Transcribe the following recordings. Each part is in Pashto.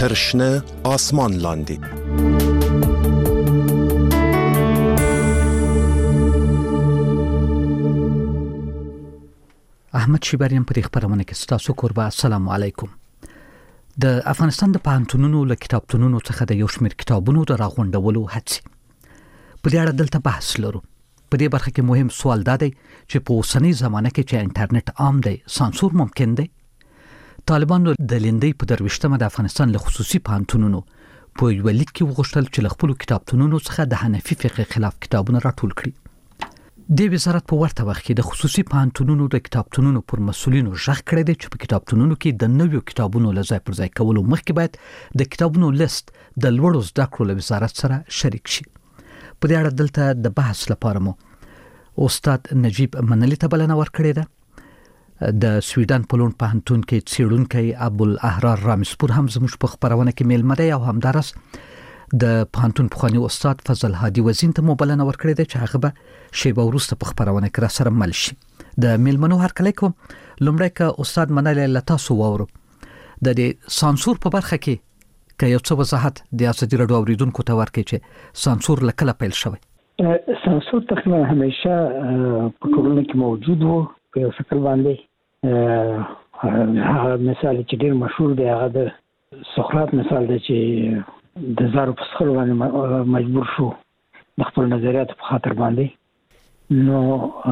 ترشنه آسمان لاندې. احمد شیباریان په خبرونه کې ستاسو کوربه. السلام علیکم. د افغانستان د پوهنتونونو له کتابتونونو څخه د یو شمېر کتابونو د راغونډولو هڅې په دې اړه دلته بحث لرو. په دې برخه کې مهم سوال دا دی چې په اوسنۍ زمانه کې چې انټرنیټ عام دی، سانسور ممکن دی؟ طالبانو د لیندۍ په 23مه د افغانستان له خصوصي پوهنتونونو په یو لیک کې وغوښتل چې له خپل کتابتونونو څخه د حنفي فقه خلاف کتابونه راټول کړي. د وزارت په ورته وخت کې د خصوصي پوهنتونونو د کتابتونونو پر مسؤلینو ژغ کړی دی چې په کتابتونونو کې د نویو کتابونو له ځای پر ځای کولو مخکې باید د کتابونو لیست د لوړو زده کړو له وزارت سره شریک شي. په دې اړه دلته د بحث لپاره مو استاد نجیب منلی ته بلنه ورکړې ده. د سویډن په لوند پوهنتون کې څېړونکی ابوالاحرار رامسپور هم زموږ په خبرونه کې میلمه دی او همدارس د پوهنتون پخوانی استاد فضل هادي وزین ته مو بلنه ورکړې ده چې هغه به شیبه وروسته په خبرونه کې را سره مل شي. د میلمنو هرکلی کوم. لومړی که استاد منلی له تاسو واورو د دې سانسور په برخه کې که یو څه وضاحت د ازادي راډیو اوریدونکو ته ورکړي چې سانسور له کله پیل شوی؟ سانسور تقریبا همیشه په ټولنه کې موجود و په یو شکل باندې. هغه مثال چې ډېر مشهور دی هغه د سقراط مثال دی چې د زارو په څښلو باندې مجبور شو د خپل نظریاتو په خاطر باندې. نو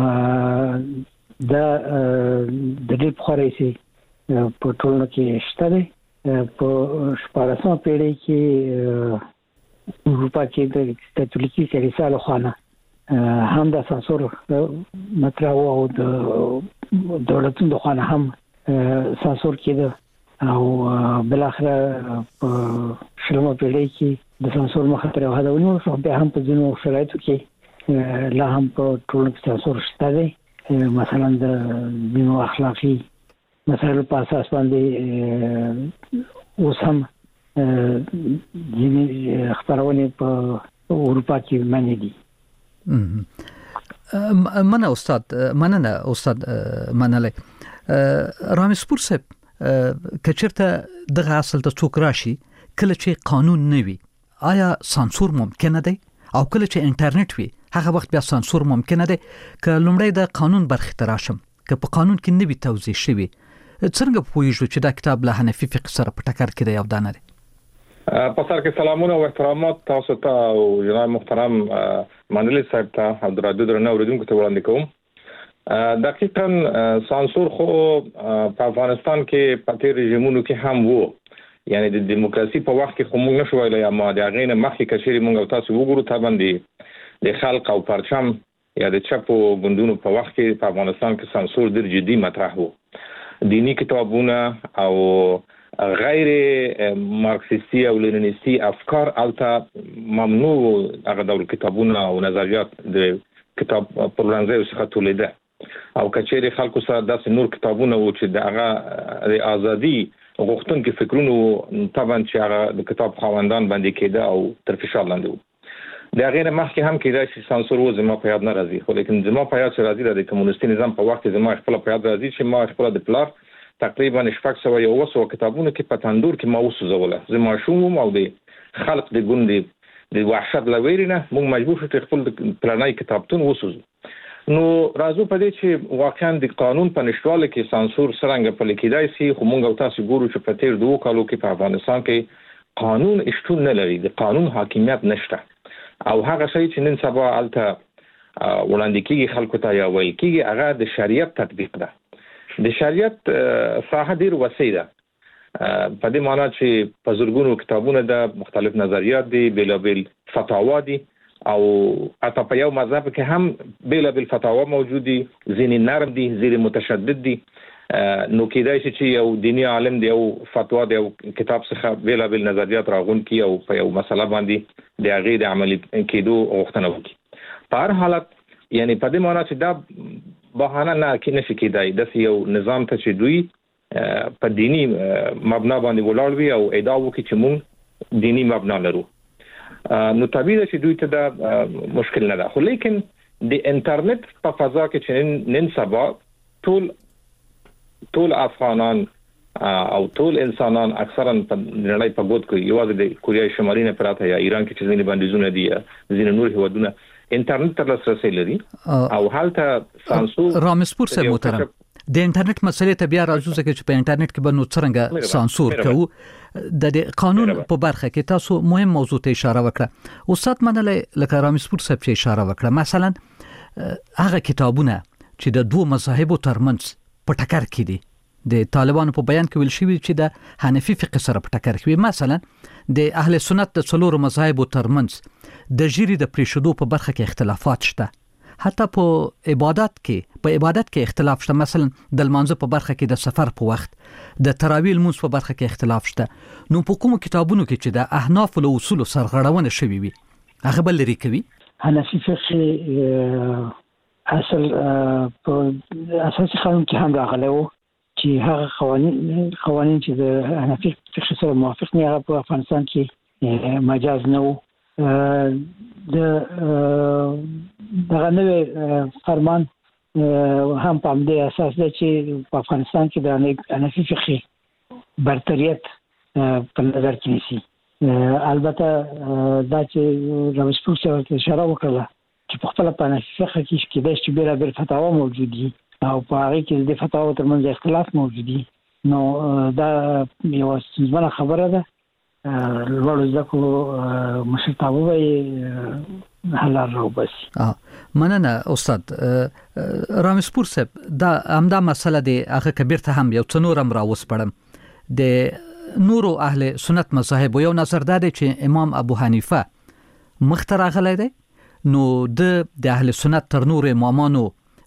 دا د دې پخوا راهیسې په ټولنه کې شته دی. په 14مه پیړۍ کې اروپا کې د کاتولیکي کلیسا له خوا هم د سانسور مطرح و او د دولتونو د خوا هم سانسور کېده او بالاخره په 20مه پیړۍ کې د سانسور مخه تر هغه ونیول شو. بیا هم په ځینو شرایطو کې لا هم په ټولنه کې سانسور شته دی. مثلا د ځینو اخلاقي مسایلو په اساس باندې اوس هم ځینې خبرونه په اروپا کې منې دي. مننه استاد منلی. رامسپور صاحب کچرته دغه اصل ته څوک راشي کله چې قانون نه وي آیا سانسور ممکنه دی؟ او کله چې انټرنیټ وي هغه وخت بیا سانسور ممکنه دی؟ که لومړی د قانون برخې ته راشم، که په قانون کې نه وي توضیح شوي څنګه پوهیږو چې دا کتاب له حنفي فقه سره په ټکر کې دی او دا نه دی؟ په سر کې سلامونه او احترامات تاسو ته او جناب محترم منلی صاحب ته او د رادیو درنو اوریدونکو ته وړاندې کوم. دقیقاً سانسور خو په افغانستان کې په تیر رژیمونو کې هم وو، یعنی د دیموکراسي په وخت کې خو موږ نشو ویلای، اما د هغې نه مخکې کچېرې موږ او تاسو وګورو طبعا د خلق او پرچم یا د چپو ګوندونو په وخت کې په افغانستان کې سانسور ډېر جدي مطرح وو. دینی کتابونه او غیر مارکسیستی او لینینیستی افکار البته ممنوع هغه ډول کتابونه او نظریات د کتاب پلورنځیو څخه تولیده او کچېرې خلکو سره داسې نور کتابونه وو چې د هغه د ازادي غوښتونکو فکرونو طبعا چې هغه د کتاب خاوندان باندې کېده او تر فشار لاندې وو. د هغې نه مخکې هم کېدای شي سانسور و، زما په یاد نه راځي، خو لیکن زما په یاد چې راځي د کمونیستي نظام په وخت کې زما خپله په یاد راځي چې ما خپله د پلار تقریبا 600 کتابونه کې په تندور کې ما وسوځوله. زه ماشوم وم او د خلق د ګوند د وحشت له ویرې نه موږ مجبور شو چې خپل پلاني کتابتون وسوځو. نو راځو په دې چې واقعا د قانون په نشټواله کې سانسور څنګه پلي کېدای شي، خو موږ او تاسو ګورو چې په تیر 2 کالو کې په افغانستان کې قانون شتون نه لري، د قانون حاکمیت نشته او هغه شی چې نن سبا الته وړاندې کېږي خلکو ته یا ویل کېږي هغه د شریعت تطبیق ده. د شریعت ساحه ډېر وسیع ده، په دې معنی چې په زرګونو کتابونه د مختلف نظریات دي، بېلابېل فتاوا دي او حتی په یو مذهب کې هم بېلابېل فتاوا موجود دي، ځینې نرم دي، ځینې متشدد دي. نو کېدای شي چې یو دینی عالم دی او فتوا دی او کتاب څخه بېلابېل نظریات راغون کی او په یو مسله باندې د هغې د عملي کېدو غوښتنه وکړي. په هر حالت یعنی په دې معنی چې دا بهانه نه کې نشي کېدای داسې یو نظام ته چې دوی په دینی مبنا باندې ولاړ وي او ادعا وکړي چې موږ دینی مبنا لرو. نو طبیعي ده چې دوی ته دا مشکل نه ده، خو لیکن د انټرنیټ په فضا کې چې نن سبا ټول افغانان او ټول انسانان اکثرا په نړۍ په ګوت کې یوازې د کوریا شمالي نه پراته یا ایران کې چې ځینې بندیزونه دي ځینې نور هیوادونه انټرنیټ ته لاسرسي لري او حالته سانسور رامسپور صاحب محترم د انټرنیټ مسلې ته بیا راځو چې په انټرنیټ کې به نو څنګه سانسور کوو د قانون په برخه کې تاسو مهم موضوع ته اشاره وکړه استاد منلې لکه رامسپور صاحب چې اشاره وکړه مثلا هغه کتابونه چې د دوه مذاهبو ترمنځ په ټکر کې دي د طالبانو په بیان کې ویل شوی چې د حنفي فقه سره په ټکر کې مثلا د اهل سنت د څلورو مذاهبو ترمنځ د جری د پریشدو په برخه کې اختلافات شته حتی په عبادت کې اختلاف شته مثلا د لمانځه په برخه کې د سفر په وخت د تراویح المنځ په برخه کې اختلاف شته نو په کوم کتابونو کې چې د احناف له اصول سرغړونه شوی وي هغه بل لري کوي حنفي فقه اصل په اساسي قانون کې هم راغلی و چې هغه قوانين چې د حنفي فقه سره موافق نه هغه په افغانستان کې مجاز نه و د دغه نوې فرمان هم په دې اساس دی چې په افغانستان کې د حنفي فقه برتریت په نظر کې نیسي البته دا چې رامسپور صاحب اشاره وکړه چې په خپل په حنفي فقه کې کېدای شي بیلابیل فتاوا موجود دي او په هغه کې د فتاوا ترمنځ اختلاف موجود دي نو دا یو څه خبره ده لوړ ځکه مشرتابه وي حلال راو بس مننه استاد رامسپور صاحب دا همدا مسله دی هغه کبیر ته هم یو څه نورم راوسپړم د نورو اهل سنت مذاهب یو نظر دا دی چې امام ابو حنیفه مخترغلی دی نو د اهل سنت تر نور امامانو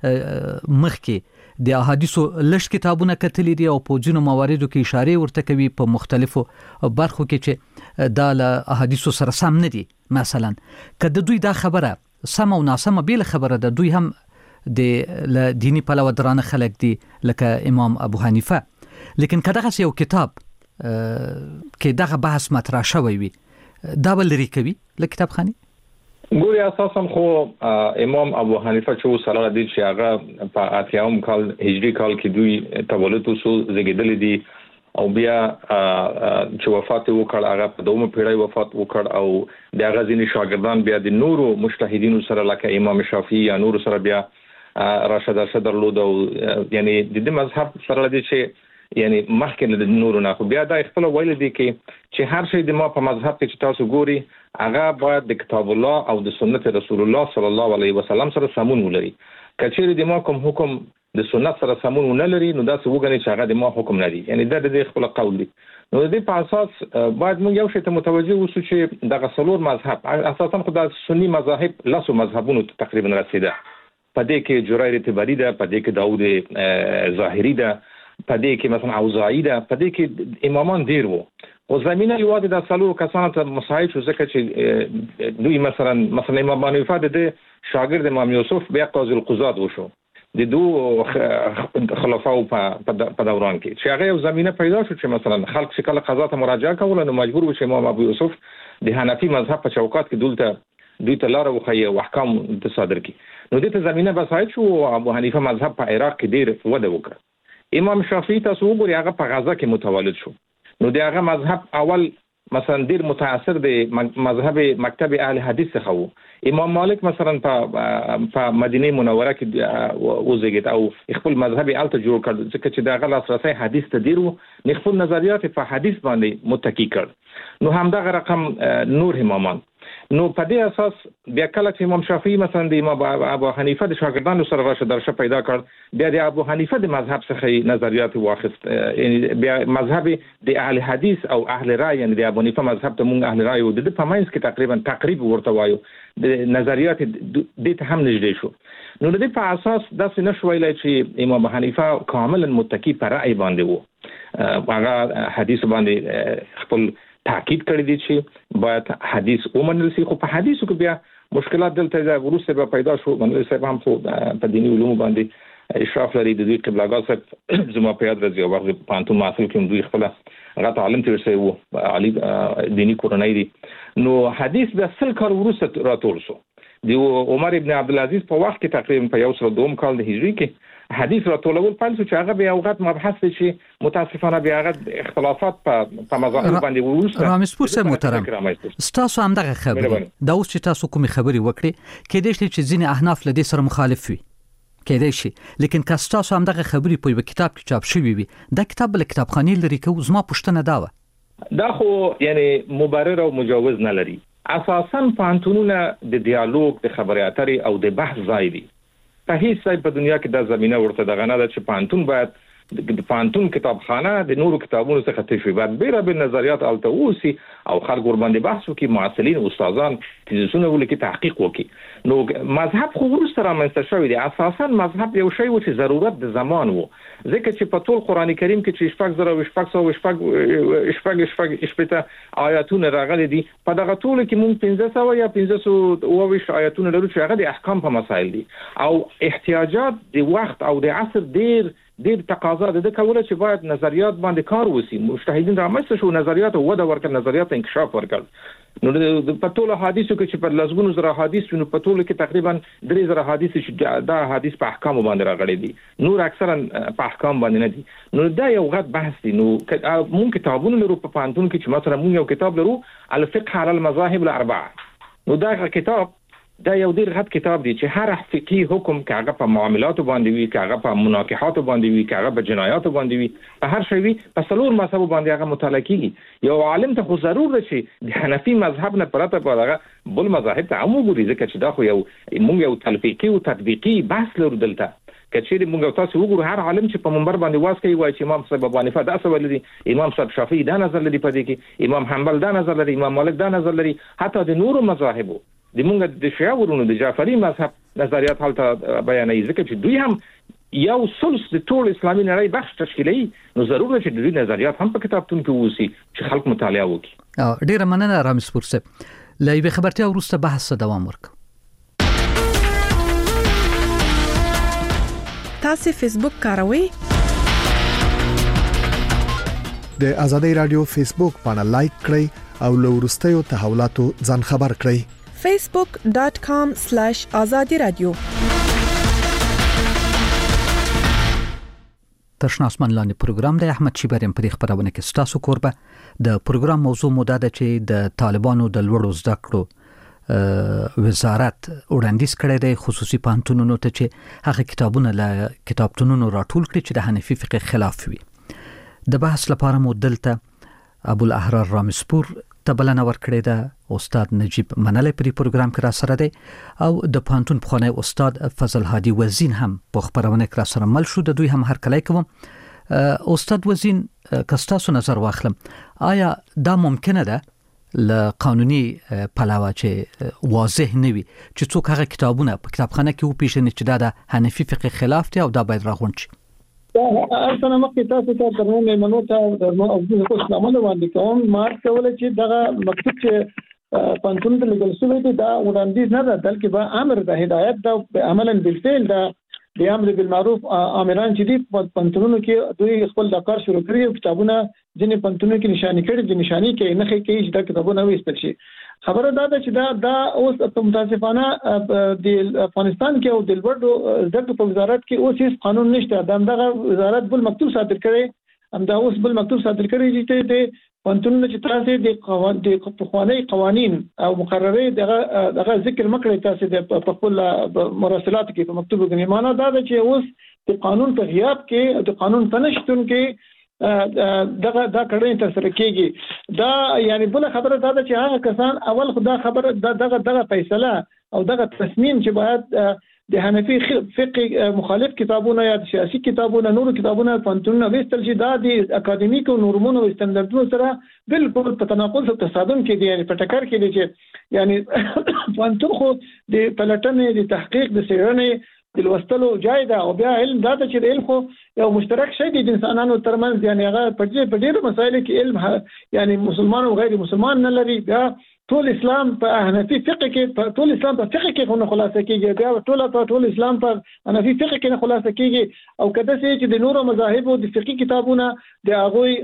مخکې د احادیثو لږ کتابونه کتلي دي او په ځینو مواردو کې اشاره ورته کوي په مختلفو برخو کې چې دا له احادیثو سره سم نه دي مثلا کله دوی دا خبره سم او ناسمه بیل خبره ده دوی هم د دینی پلوه درانه خلک دي لکه امام ابو حنیفه لیکن کله یو کتاب کې دغه بحث مطرح شوی وي دا بل لري کوي له کتابخانه ګوري اساسا خو امام ابو حنیفه چې صلی الله علیه چې هغه په اتیاوم کال هجری کال کې دوی تولد وسو زګیدل دي او بیا چې وفات وکړ هغه په دومره پیړۍ وفات وکړ او د هغه ځینې شاګردان بیا د نورو مجتهدینو سره لکه امام شافعي یا نور سره بیا راشد درلود او یعنی د دې مذهب سره لدی چې یعنی مخکې د نورو نه خو بیا دا خپل ویل دي چې هر شی د ما په مذهب کې چې تاسو ګوري هغه باید د کتاب الله او د سنت رسول الله صلی الله علیه وسلم سره سمون ولري کچېر د ما کوم حکم د سنت سره سمون نه لري نو دا څه وګڼي چې هغه د ما حکم نه دی یعنی دا د خپل قول دی نو د دې په اساس باید موږ یو شی ته متوجه اوسو چې د غسلور مذهب اساسا خو د سنی مذاهب لاسو مذهبونو تقریبا رسیده په دې کې جرایر تبری ده په دې کې داوود ظاهری ده په دې کې مثلا اوزاعی ده په دې کې امامان ډیر وو او زمينه یوازې د څلورو کسانو ته مساعد شو ځکه چې دوی مثلا امام حنیفه د شاګرد امام یوسف بیا قاضي القضات وشو د دوه خلفاو په دوران کې چې هغه یو زمينه پیدا شو چې مثلا خلک چې کله قضا ته مراجعه کول نو مجبور و چې امام ابو یوسف د حنفي مذهب په چوکات کې دوی ته لار وخی او احکام صادر کړي نو د ته زمينه بسایت شو ابو حنیفه مذهب په عراق کې ډیر وده وکړ امام شافعي تاسو وګورئ هغه په غزا کې متولد شو نو د هغه مذهب اول مثلا ډیر متاثر دی مذهب مکتب اهل حدیث څخه وو امام مالک مثلا په مدینه منوره کې وزګید او خپل مذهب الته جوړ کړ ځکه چې د هغه لاسرسي حدیث ته ډیر وو خپل نظریات په حدیث باندې متکی کړ نو همدغه رقم نور امامان نو په دې اساس بیا کله چې امام شافعي مثلا د امام ابو حنیفه د شاګردانو سره راشه درشه پیدا کړ بیا د ابو حنیفه د مذهب څخه نظریات واخیست یعنی بیا مذهب د اهل حدیث او اهل رای یعنی د ابو حنیفه مذهب ته مونږ اهل رای او د پماینس کې تقریبا ورته وایو د نظریات د ته هم نږدې شو نو د دې په اساس داسې نشویلای چې امام حنیفه کاملا متکی پر رای باندې وو هغه حدیث باندې خپل تاکید کړی دی چې باید حدیث ومنل شي خو په حدیثو کې بیا مشکلات دلته ورسته به پیدا شو منل صاحب هم په دینی علوم باندې اشراف لري د دوی قبلګاه صاحب زما په یاد راځي او وخت په انتم معاصر کې دوی خپل غته عالم تیر شوی وو علي دینی کورنۍ دي نو حدیث به سل کال ورسته راټول شو دی عمر ابن عبد العزيز په وخت کې تقریبا په 102 کال د هجری کې حدیث راټولول پیل شو چې هغه به یو غټ مبحث دی چې متاسفانه بیا هغه اختلافات په مذاهب باندې ورسته. رامسپور صاحب محترم، تاسو هم دغه خبرې دا اوس چې تاسو کومې خبرې وکړې کېدای شي چې ځینې احناف له دې سره مخالف وي، کېدای شي، لیکن که تاسو هم دغه خبرې په یو کتاب کې چاپ شوی وي دا کتاب بل کتابخانه لري که زما پوښتنه دا و دا خو یعنی مبرر او مجوز نه لري. اساساً پانتونونه د ډیالوګ د خبرې اترې او د بحث ځای دي. په هیڅ ځای په دنیا کې دا زمينه ورته دغه نه ده چې پانتون باید د پانتون کتابخانه د نورو کتابونو څخه تشوي باید بیره نظریات التوسی او خلک ور باندې بحث وکړي، معاصرین استادان تیزونه ولکي تحقیق وکړي. نو مذهب خو ورسره رامنځته شوی دی. اساساً مذهب یو شی و چې ضرورت د زمان وو، ځکه چې په ټول قران کریم کې چې شپږ آیاتونه راغلي دي، په دغه ټول کې مونږ 1500 یا 1520 آیاتونه لرو چې هغه د احکام په مسائل دي او احتیاجات د وخت او د عصر ډیر تقاضا ده کوله چې باید نظریات باندې کار وسی. مجتهدین رامنځته شو، نظریات وده ورکړ، نظریات انکشاف ورکړ. نو په ټولو حدیثو کې چې په لزګونو زره حدیث نو په ټولو کې تقریبا 3000 حدیث چې دا حدیث په احکام باندې راغلي دي، نور اکثرا په احکام باندې نه دي. نو دا یو غټ بحث دی. نو مونږ کتابونه لرو په پانتون کې چې مثلا مونږ یو کتاب لرو الفقه على المذاهب الاربعه. نو دا کتاب دا یو ډیر غټ کتاب دی چې هر فقهي حکم کاغه په معاملاتو باندې وي، کاغه په مناقحاتو باندې وي، کاغه په جنایاتو باندې وي، په هر شی وي، په څلور مذهب باندې هغه مطالعه کیږي. یو عالم ته خو ضرور دی چې د حنفي مذهب نه پرته په هغه بل مذاهب ته عمو ګوري، ځکه چې دا خو یو مونږ یو تلفیقي او تطبیقي بحث لرو دلته. کچېری مونږ تاسو وګورو هر عالم چې په منبر باندې واس کوي وایي چې امام صاحب ابو حنیفه دا څه ولري، امام صاحب شافعي دا نظر لري، په دې کې امام حنبل دا نظر لري، امام مالک دا نظر لري، حتی د نورو مذاهبو د مونږ د شیعورونو د جعفری مذهب نظریات حالت بیانوي، ځکه چې دوی هم یو ثلث د ټول اسلامي نړۍ بخش تشکیلوي. نو ضرور چې دوی نظریات هم په کتابتون کې ووسی چې خلک مطالعه وکړي. ډیره مننه رامسپور صاحب. له یوې خبرتیا وروسته بحث دوام ورکړو. تاسو فیسبوک کاروئ؟ د ازادي رادیو فیسبوک باندې لایک کړئ او له وروستیو تحولاتو ځان خبر کړئ. facebook.com/azadi radio. تشنا اسمان لاندې پروګرام د احمد شیبریم په خبرونه کې ستاسو کوربه. د پروګرام موضوع مو ده چې د طالبانو د لوړو زده کړو وزارت وړاندیز کړی دی خصوصي پانتونونو ته چې هغه کتابونه له کتابتونونو راټول کړي چې د حنفي فقه خلاف وي. د بحث لپاره مو دلته ابو الاحرار رامسپور تبلنه ورکړی ده. استاد نجیب منلی په پروګرام کې را سره دی او د پانتون پخوانی استاد فضل هادي وزین هم په خبرونه کې را سره مل شو. د دوی هم هر کله کوم. استاد وزین کستاسو نظر واخلم، آیا دا ممکنه ده له قانوني پلاوه چې واضح نه وي چې څوک هغه کتابونه په کتابخانه کې وپیژني چې دا د حنفي فقه خلاف دي او دا باید راغونډ شي؟ اصلا مخکې تاسو ته ترمن منو ته د اوبو اسلامونه باندې کوم مار کول چې دغه مکتوب چې پانتون ته لګل شوی دی دا وړاندیز نه ده، بلکې به امر د هدایت دا عملاً بالفعل دا د امر بالمعروف امران چې دی پانتونونو کې دوی خپل د کار شروع کړی او کتابونه ځینې پانتونونو کې نشانی کړي، د نشانی کې نه کوي چې دا کتابونه وېستل شي. خبره دا ده چې دا اوس په متاسفانه د افغانستان کې او د لوړو زده کړو په وزارت کې اوس هیڅ قانون نشته. دغه وزارت بل مکتوب صادر کړي، هم دا اوس بل مکتوب صادر کړي چې د پانتونونو چې تاسو د قوانین قوانین او مقررې دغه ذکر مکړی تاسو د خپل مراسلات کې په مکتوب کې معنا دا ده چې اوس د قانون په غیاب کې د قانون په نشتون کې دغه دا کړي تر سره کېږي. دا یعنی بل خبره دا ده چې هغه کسان اول خدا خبره دغه فیصله او دغه تصمیم چې باید د حنفي فقه مخالف کتابونه یا سیاسي کتابونه نور کتابونه پانتونونه وستل شي، دا د اکاډمیک او نورمونو او استانداردونو سره بالکل په تناقض او تصادم کې دی، یعنی په ټکر کې دی چې یعنی پانتون خو د پلټنې د تحقیق د څېړنې د لوستلو ځای ده او بیا علم دا چې علم خو یو مشترک شی دی د انسانانو ترمنځ، یعنی هغه په ډېرو مسایلو کې علم یعنی مسلمان او غیر مسلمان نه لري. بیا ټول اسلام په حنفي فقه کې ټول اسلام په فقه کې نه خلاصه کېږي، بیا ټول اسلام په حنفي فقه کې نه خلاصه کېږي. او کله چې د نورو مذاهبو د فقهي کتابونه د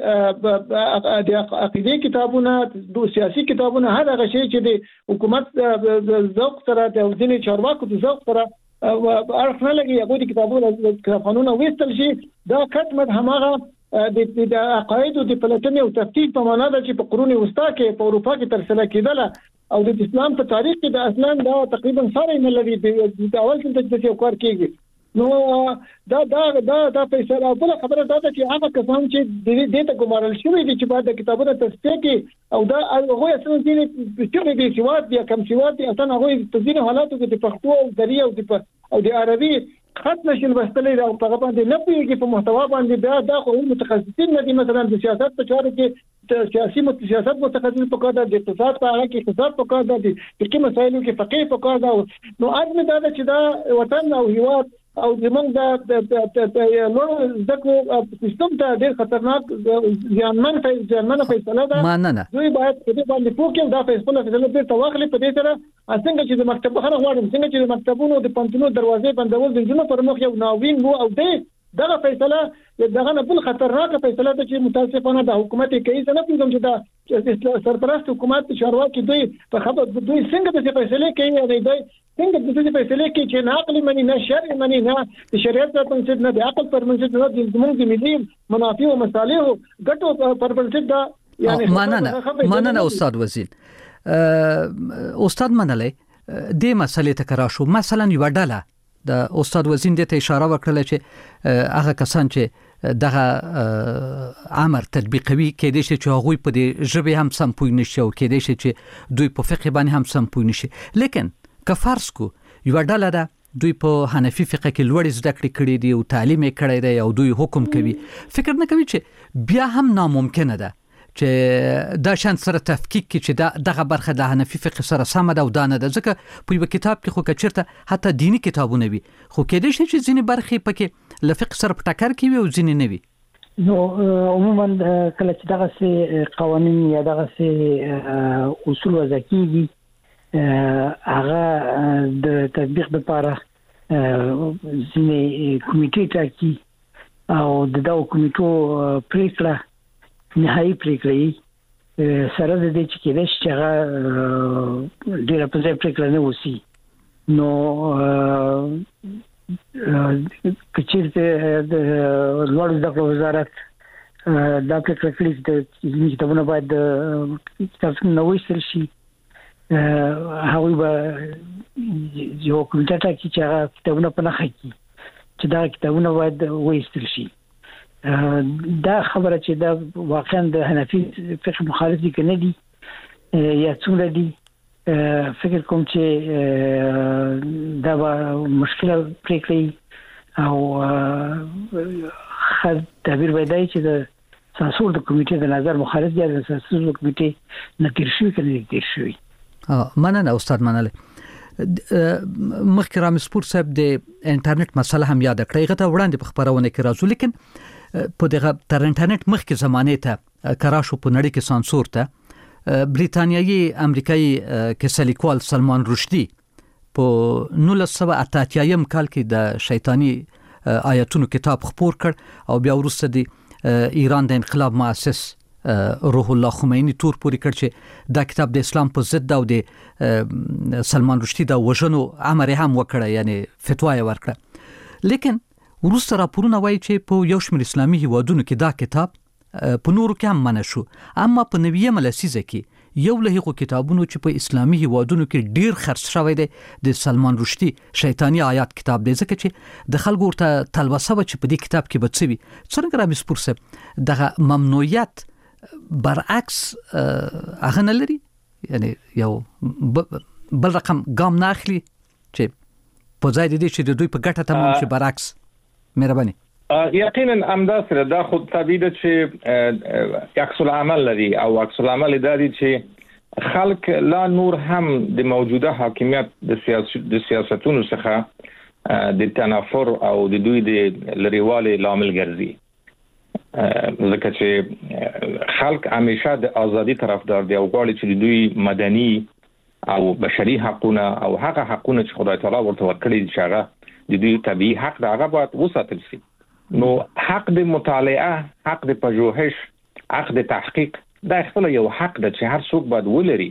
هغه د عقیده کتابونه د سیاسي کتابونه هر هغه شی چې د حکومت د ذوق سره د ځینې چارواکو د ذوق سره اړخ نه لګي هغه د کتابونو کتابخانو وستل شي دا کټمت هماغه د عقاید او د پلټنې او تفتیش په معنا ده چې په قرون وسطا کې په اروپا کې ترسره کېدله او د اسلام په تاریخ کې د اصلا دا تقریبا سره نه لري د اول څخه د یو کار کېږي نو دا فیصله بل خبره ده چې هغه کسان چې د دې ته ګمارل شوی دي چې بعد د کتابونو تصفیه کې او دا هغه اصلا چې د سواد یا کم سواد دي اصلا هغه په ځینې حالاتو کې د پښتو او دري او د عربي خط نشل بستلې او په باندې نه پیږي په محتوا باندې دا خو متخصصین نه دي مثلا د سیاست په چارو کې سیاسي سیاست متخصص په کار ده د اقتصاد په اړه کې اقتصاد په کار ده د فقهي مسایلو کې فقيه په کار ده نو اځم دا چې دا وطن او هیواد او زمونږ د نور ذکر سیستم ته ډېر خطرناک ځانمن فیصله ده دوی باید په دې باندې پوښتنه دا فیصله په تواخلې په دې سره څنګه چې د مکتب خلک غواړي څنګه چې د مکتبونو د پنځونو دروازې بندول د جنونو پر مخ یو ناوین وو او دغه فیصله دغه نه بل خطرناک فیصله ده چې متاسفانه د حکومت کوي څنګه پیغام چې دا سرپرست حکومت چارواکي دوی په خبر دوی څنګه د فیصله کوي یا دوی څنګه د دې فیصله کوي چې نه عقل مني نه شرع مني نه د شریعت پر بنسټ نه د عقل پر بنسټ نه د زموږ د ملي منافع او مصالح ګټو پر بنسټ دا یعنی مننه استاد وزیر استاد منلې د مسلې تکرار شو مثلا یو ډله د استاد وزیر د اشاره وکړه چې هغه کسان چې دغه امر تطبیقوي کېدای شي چې هغه په دې ژبه هم سم پوه نشي او کېدای شي چې دوی په فقه باندې هم سم پوه نشي لیکن که فرض کو یو ډله ده دوی په حنفي فقه کې لوړ زده کړې کړې دي او تعلیم یې کړی دی او دوی حکم کوي فکر نه کوي چې بیا هم ناممکنه ده چې دا شان سره تفکیک کې چې دغه برخه د حنفي فقه سره سم ده او دا نه ده ځکه په یو کتاب کې خو کچرته حتی دینی کتابونه وي خو کېدای شي چې ځینې برخې پکې له فقه سره په ټکر کې وي او ځینې نه وي نو عموما کله چې دغه سي قوانين یا دغه سي اصول وضع کیږي هغه د تطبیق لپاره ځینې کمیټې ټاکي او دغه کمیټو پریکړه نهایی پریکړه سره د دې چې کېدای شي هغه ډېر په ځای پریکړه نه وسی نو کچېرته د لوړ زده کړو وزارت دا پریکړه کړې چې کتابونه باید کتابونه نو ویل شي هغه به یو کمیټه ټاکي چې هغه کتابونه په نخښه کړي چې دا کتابونه باید ویل شي دا خبره چې دا واقعا د حنفي فقه مخالف دي کنه دي یا څومره دي فکر کوم چې دا مشکله پریکړه او خد تعبیر وایي چې د سانسور د کمیټې د نظر مخالف دي د سانسور د کمیټې نتیر شوی کنه نتیر شوی مننه استاد مننه مخکې رامسپور صاحب د انټرنیټ مسله هم یاد کړی غته وړاندې په خبرونه کې راځو لیکن په دغه تر انټرنیټ مخکې زمانه ته کراشو په نړۍ کې سانسور ته بریتانیایی امریکایي کیسه لیکوال سلمان رشدي په 1988 کال کې د شیطانی آیاتونو کتاب خپور کړ او بیا وروسته د ایران د انقلاب مؤسس روح الله خمینی تور پوری کړ چې دا کتاب د اسلام په ضد او د سلمان رشدي د وژنو امر هم وکړ یعنی فتوا یې ورکړه لیکن وروسته راپورونه وایي چې په یو شمېر اسلامي هیوادونو کې دا کتاب په نورو کې هم منع شو اما په 90مه لسیزه کې یو له هغو کتابونو چې په اسلامي هیوادونو کې ډیر خرڅ شوی دی د سلمان رشدي شیطانی آیات کتاب دی ځکه چې د خلکو ورته تلوسه و چې په دې کتاب کې به څه وي څنګه رامسپور صاحب دغه ممنوعیت برعکس هغه نه لري یعنی یو بل رقم ګام نه اخلي چې په ځای دې چې د دوی په ګټه تمام شي برعکس مهرباني یقینا امداسره دا خود طبیعت چې عکس العمل لري او عکس العمل دادی چې خلق لا نور هم د موجوده حاکمیت د سیاستونو څخه د تنافر او د دوی د لریوالي لامل ګرځي ځکه چې خلق همیشه د ازادي طرفدار دي او غواړي چې دوی مدني او بشري حقونه او هغه حقونه چې خدای تعالی ورته ورکړي چې هغه د دوی طبيعي حق دا هغه باید وساتل شي نو حق د مطالعه حق د پژوهش حق د تحقیق دا خپل یو حق ده چې هر څوک باید ولري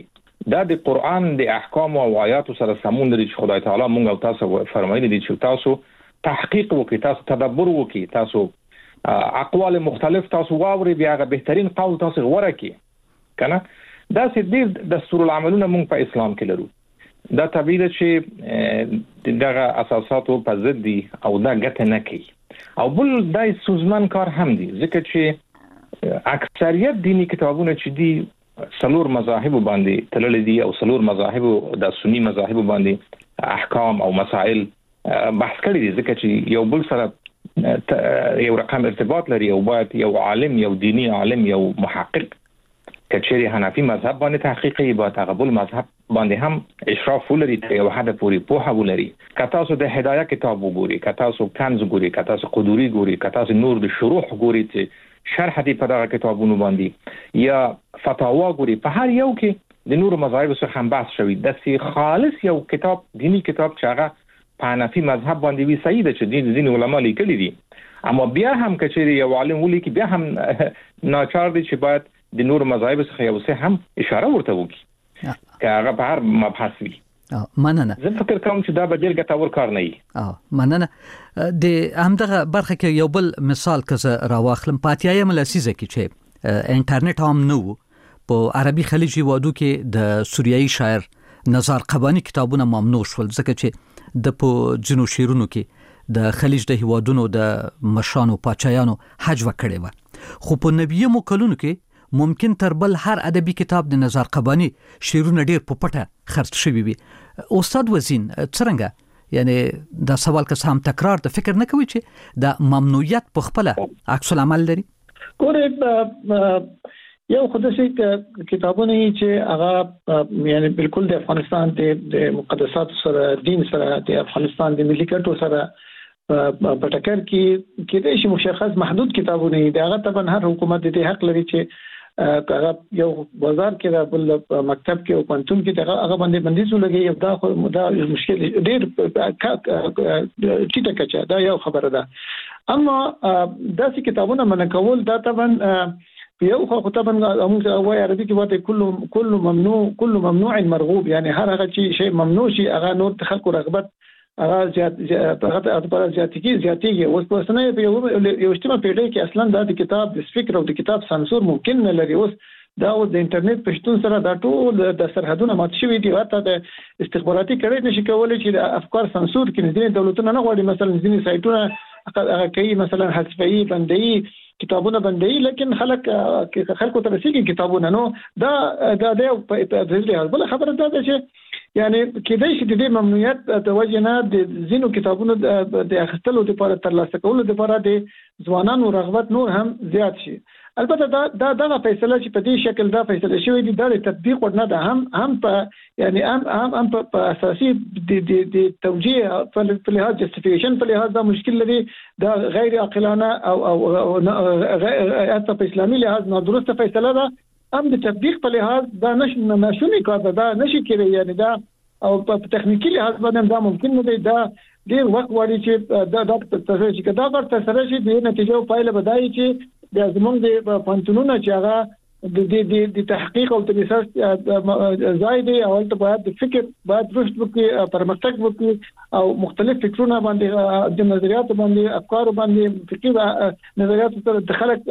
دا د قران د احکام او آیات سره سمون لري چې خدای تعالی مونږ او تاسو فرمایلی دي چې تاسو تحقیق وکړئ، تاسو تدبر وکړئ، تاسو اقوال مختلف تاسو واوري، بیا غو بهترین قول تاسو غوړه کړئ کنه. دا چې د دستور العملونه مونږ په اسلام کې لرو، دا طبيعي ده چې دغه اساساتو په ضد دي او دا ګټه نه کوي. او بل دای سوزمن کار هم دي، ځکه چې اکثریت دینی کتابونه چې دي څلور مذاهب باندې تلل دي او څلور مذاهب د سنی مذاهب باندې احکام او مسائل بحث کړي دي، ځکه چې یو بل سره یو رقم ارتباط لري. او باید یو عالم، یو دینی عالم، یو محقق کچېری حنفي مذهب باندې تحقیقي با تقبل مذهب باندې هم اشراف ولري، ته یو حد پوری پوهه ولري. کته سو د هدايه کتاب وګوري، کته سو کنز ګوري، کته سو قدوري ګوري، کته سو نور د شروح ګوري چې شرح دي په دغه کتابونو باندې، یا فتاوا ګوري. په هر یو کې د نور مذاهب څخه هم بحث شوی. د سی خالص یو کتاب دینی کتاب چې هغه په حنفي مذهب باندې وی صحیح ده چې دین علماء لیکلي دي، اما بیا هم کچېری یو عالم ولیکي بیا هم ناچار دي چې باید د نور مذاهب څخه یو څه هم اشاره ورته وکړي که هغه په هر مبحث وي. مننه. زه فکر کوم چې دا به ډېر ګټور کار نه وي. مننه. د همدغه برخه کې یو بل مثال که راواخلم، پاتیایم لسیزه کې چې انټرنیټ هم نو په عربي خلیجي وادو کې د سوریایي شاعر نزار قبانی کتابونه ممنوع شول، ځکه چې د په جنو شیرونو کې د خلیج د هیوادونو د مشانو پاچایانو حج وکړي و. خو په نبیه مکلونو کې ممکن تر بل هر ادبي کتاب د نزار قبانی شیرونه ډیر په پټه خرڅ شوی وي. استاد وزین څنګه یعنی دا سوال که هم تکرار د فکر نه کوي چې د ممنوعیت په خپل عکس العمل لري؟ ګوره یو خداسي کتابونه چې هغه یعنی بالکل د افغانستان د مقدسات سره، دین سره، د افغانستان د ملي ګټو سره په ټکر کې د شي مشخص محدود کتابونه دي. هغه طبعا هر حکومت د حق لري چې هغه یو بازار کې د بل مکتب کې او پنتون کې هغه باندې بندیز ولګي. یو دا مشکل ډېر ټیټه کچه دا یو خبره ده. اما داسې کتابونه منع کول دا طبعا یو خو طبعا موږ وایي عربي کې وایي كل ممنوع مرغوب، یعنی هر هغه شی ممنوع شي هغه نور خلکو رغبت هغه زیاتېږي. اوس په سنه یو اجتماع پیډه کې اصلا د کتاب د فکر او د کتاب سانسور ممکن نه لري. اوس دا د انټرنیټ په شتون سره دا ټول د سرحدونه مات شوي دي. حتی د استخباراتي کړۍ نشي کولای چې د افکار سانسور کړي. ځینې دولتونه نه غواړي مثلا ځینې سایټونه کوي مثلا حذفي بندي کتابونه بندي، لیکن خلکو ته رسیدي کتابونه نو دا په دې بل خبره ده چې یعنی کېدای شي د ممنوعیت د وجه نه د زینو کتابونو د اخیستلو لپاره ترلاسه کولو لپاره د ځوانانو رغبت نور هم زیات شي. البته دا فیصله چې په دې شکل دا فیصله شوې دي دا د تطبیق ورنه ده هم په یعنی هم په اساسي د توجیه په لحاظ جسټیفیکیشن په لحاظ دا مشکل لري، دا غیر عاقلانه او حتی په اسلامي لحاظ نادرسته فیصله ده. هم د تطبیق په لحاظ دا نشونی کار ده، دا نشي کېږي. یعنی دا او په تخنیکی لحاظ باندې دا ممکن نه دی. دا ډیر وخت غواړي چې دا تاسو چې دا کار تاسو شي د نتیجو پایله بدایي چې د زمونږ د پانتونونو چې هغه د تحقیق او تدریس زائد او ته باید د فکر باید رشد وکړي، پرمختګ وکړي او مختلف فکرونه باندې د نظریات باندې افکار باندې فکري نظریات سره د خلک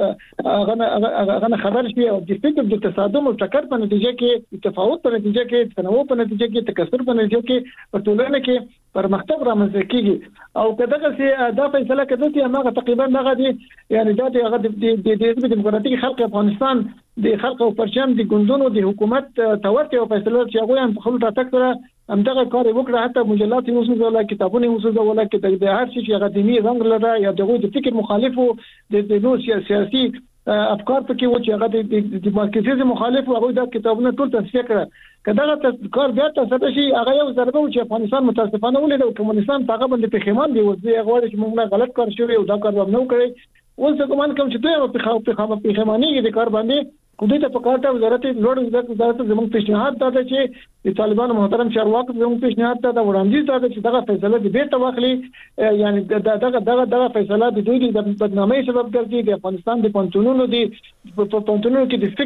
هغه خبر شي او د فکر د تصادم او ټکر په نتیجه کې تفاوت په نتیجه کې تنوع په نتیجه کې تکثر په نتیجه کې په ټولنه کې پرمختګ رامنځته کیږي. او کداغه سي دا فیصله کړه چې هغه تقریبا هغه دي یعنی دا هغه د حزب دیموکراتیک خلق افغانستان د خلق او پرچم د ګوندونو د حکومت تورته او فیصله چې هغه هم خپل ټاکل کړه همدغه کار وکړه. حتی مجلات یې وسوځول، کتابونه وسوځول، کې د هر شي هغه دیني رنګ لري یا دغه د فکر مخالفو د نو سیاسي افکار پکې و چې هغه د مارکسیزم مخالف او هغه د کتابونو ټول تصفیه کړه. کله کار بیا تاسو شي هغه یو ضربه و چې افغانستان متاسفانه ولید او کمونستان هغه باندې پښیمان دی. اوس هغه غواړي چې موږ غلط کار شوی او دا کار به نه وکړي. اوس کوم کوم چې دوی په پښیمانی کې د کار باندې خودی ته پکارته وزارت لوړ وزارت زموږ پیشنهاد دا چې د طالبانو محترم چارواکو زموږ پیشنهاد دا وړاندیز دا چې دغه فیصله د بیرته واخلي. یعنی دغه فیصله د دوی د بدنامۍ سبب ګرځي. د افغانستان د پنځونو کې د فکر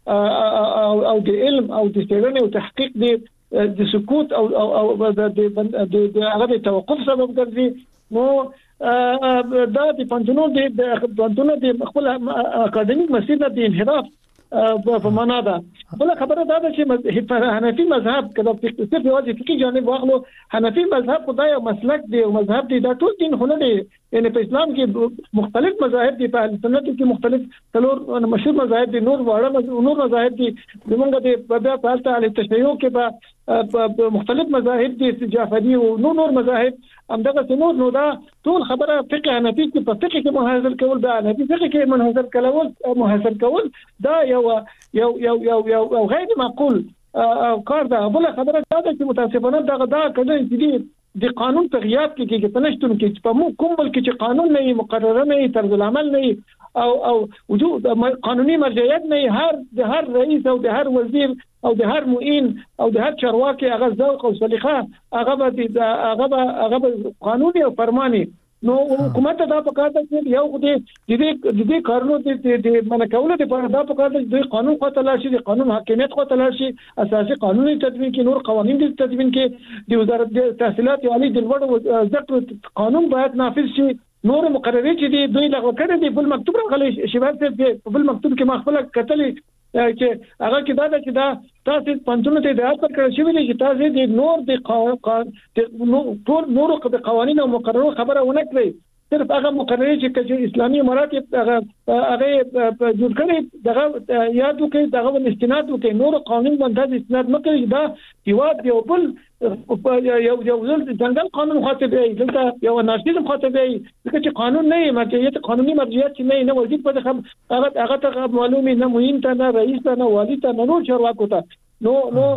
او د علم او د څېړنې او تحقیق د سکوت او د هغه توقف سبب ګرځي. نو دا د پنځونو د خپل اکاډمیک مسیر نه د انحراف په معنا ده. بل خبره دا ده چې حنفي مذهب کله صرف یوازې فقهي جانب واخلو، حنفي مذهب خدای او مسلک دی او مذهب دی، دا ټول دین خو نه دی. یعنی په اسلام کې مختلف مذاهب دي، په اهل سنت کې مختلف څلور مشهور مذاهب دي، نور مذاهب دي، زمونږ د بیا په حالت اهل تشیع کې په مختلف مذاهب دي، جعفری او نور مذاهب همدغه نور. نو دا ټول خبره فقه حنفي کې په فقه کې منحصر کول، دا حنفي فقه کې منحصر کول دا یو غیر معقول کار ده. بل خبره دا ده چې متاسفانه دا کله چې د قانون په غیاب کې پنځتون کې په کوم بل کې چې قانون نه مقرره نه طرز العمل نه او وجود قانوني مرجعیت نه، هر رئیس او د هر وزیر او د هر معین او د هر چارواکي هغه ذوق او سلیقه هغه قانوني او فرماني. نو حکومت دا په کار ده چې یو د دې کارونو د منکولو لپاره دا په کار ده چې د قانون خاطر لاشي، د قانون حاکمیت خاطر لاشي، اساسي قانوني تدوین کې نور قوانين د تدوین کې د وزارت تحصیلات عالی د لوړ ذکر قانون باید نافذ شي. نور مقررات چې دوی لغوه کړي دي، بل مکتوب راغلي شیبات په بل مکتوب کې مخفله کتلې چې هغه کې دا چې دا تاسو پنځونه ته د اثر کړی شوی دی چې تاسو د نور د قوانين او مقررات خبره ونه کړئ. صرف هغه مقررات چې اسلامي امارات هغه جوړ کړي دغه یاد وکړي، دغه استناد وکړي، نور قانون باندې استناد مکړي. دا یواد یو بل یو ځنګل قانون خاطب دی، دلته یو ناشنالیزم خاطب دی، ځکه چې قانون نه مرجعیت قانوني مرجعیت نه وجود په هغه ته معلومه نه مهم ته نه رئیس ته نه والی ته نه نور چارواکو ته. نو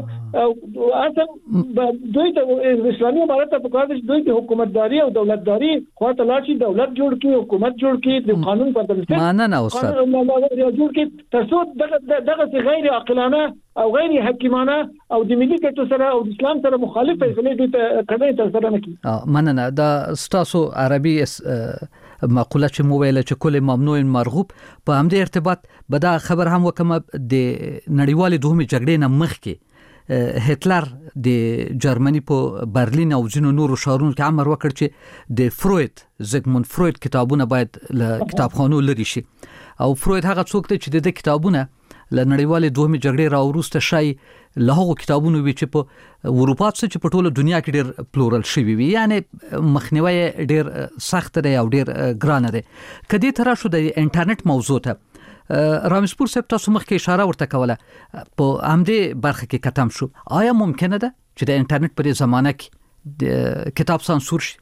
اصلا دوی د اسلامي امارات په کار دي، دوی د حکومتداري او دولتداري خواته لاشي، دولت جوړ کړي، حکومت جوړ کړي، د قانون په ترڅ نه استاد جوړ کړي ترڅو دغه غیر عاقلانه او غیر حکیمانه او د ملي ګټو سره او د اسلام سره مخالف فیصله دوی ته کړي تر نه کی. مننه. دا ستاسو عربي مقوله چې مو ویل چې کل ممنوع مرغوب، په همدې ارتباط به دا خبر هم وکم د نړیوالې دوهمې جګړې نه مخکې هټلر د جرمني په برلین او ځینو نورو ښارونو کې امر وکړ چې د زیګموند فروید کتابونه باید له کتابخانو لري شي. او فروید هغه څوک دی چې د کتابونه له نړیوالې دوهمې جګړې راوروسته شای له هغو کتابونو وی چې په اروپا چې په ټوله دنیا کې ډېر پلورل شوی وي، یعنی مخنیوي ډېر سخت دی او ډېر ګران دی. کدی تر شو د انټرنیټ موضوع ته رامسپور صاحب تاسو مخکې اشاره ورته کوله، په همدې برخه کې ختم شو. آیا ممکنه ده چې د انټرنیټ په زمانه کې کتاب سانسور شي؟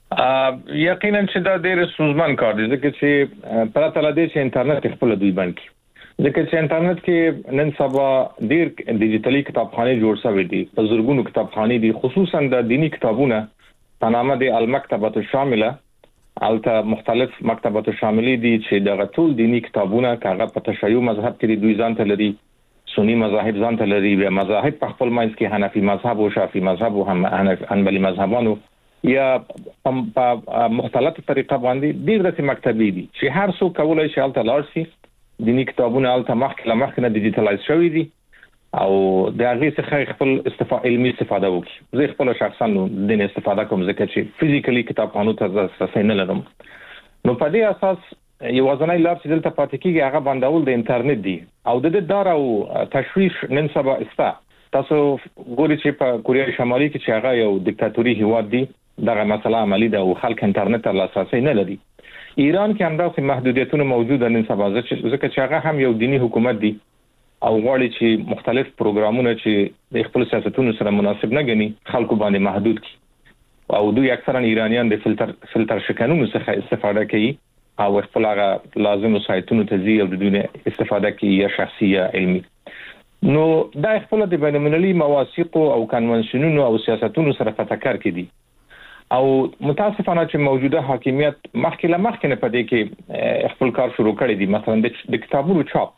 یقینا چې دا ډېر ستونزمن کار دی، ځکه چې پرته له دې چې انټرنیټ خپل دوی باندې ځکه چې انټرنیټ کې نن سبا ډېر ډیجیټلي کتابخانې جوړ شوې دي، په زرګونو کتابخانې دي، خصوصا د دینی کتابونه په نامه د المکتبه الشامله. البته مختلف مکتبات شاملې دي چې د ټول دینی کتابونه کاغه په تشیع مذهب کې دوی ځان ته لري، سنی مذاهب ځان ته لري، بیا مذاهب په خپل منځ کې حنفي مذهب او شافعي مذهب او حنبلي مذهبانو یا په مختلفه طریقه باندې ډېر رسمي مکتبې دي چې هر څوک کولای شي الته لاړ شي. دینی کتابونه الته مخکې نه ډیجیټلایز شوي دي او د هغه څخه خپل علمي استفاده وکړي. زه خپل شخصا د استفاده کوم ځکه چې فزیکلی کتابخانو ته ځم نه لرم. نو په دې اساس یو ځنای لار چې دلته پاتې کیږي هغه باندول د انټرنیټ دی او د دې دار او تشویش نن سبا استا. تاسو ګورئ چې په کوریا شمالي کې چې هغه یو دیکتاتوري هیواد دی، دغه مسله عملی ده او خلک انټرنیټ ته لاسرسي نه لري. ایران کې هم داسې محدودیتونه موجوده نن سبا ځکه چې هغه هم یو دینی حکومت دی او غواړي چې مختلف پروګرامونه چې د خپل سیاستونو سره مناسب نه ګڼي خلکو باندې محدود کړي او دوی اکثرا ایرانیان د فلټر شکنونو څخه استفاده کوي او خپل هغه لازم سایتونو ته ځي او د دوی استفاده کوي یا شخصي یا علمي. نو دا خپل د بین المللي مواثیق او کنونشنونو او سیاستونو سره فتکر کړي او متاسفانه چې موجوده حاکمیت مخکې نه پدې کې خپل کار شروع کړی دی. مثلا د کتابونو چاپ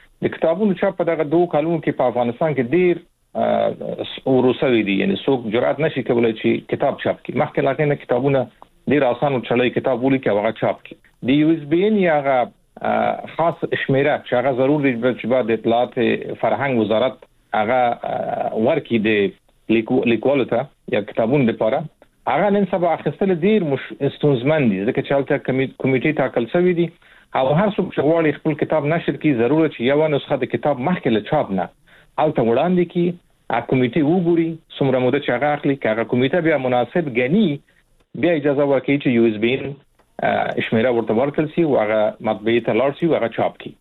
په دغه 2 کالونو کې په افغانستان کې ډیر وروسوي دي، یعنی څوک جرأت نشي کولای چې کتاب چاپ کړي. مخکې لاغې نه کتابونه ډیر آسان چلای کتاب ولیکي او هغه چاپ کړي. د یو اس بي ان یا خاص شمیره چې هغه ضروري چې بعد اطلاعات فرهنګ وزارت هغه ورکی د لیکوالو ته یا کتابونو لپاره هغه نن سبا اخیستل ډیر استونزمن دي ځکه چې هلته کمیټې ټاکل شوی دي او هر څوک چې غواړي خپل کتاب نشر کړي ضروري چې یو نسخه د کتاب مخکې له چاپ نه هلته وړاندې کړي کمیټې وګوري څومره موده چې هغه اخلي هغه کمیټه بیا مناسب غني بیا اجازه ورکړي چې یو اس بي شمیره ورته ورکړل شي او هغه مطبعې ته لاړ شي او هغه چاپ کړي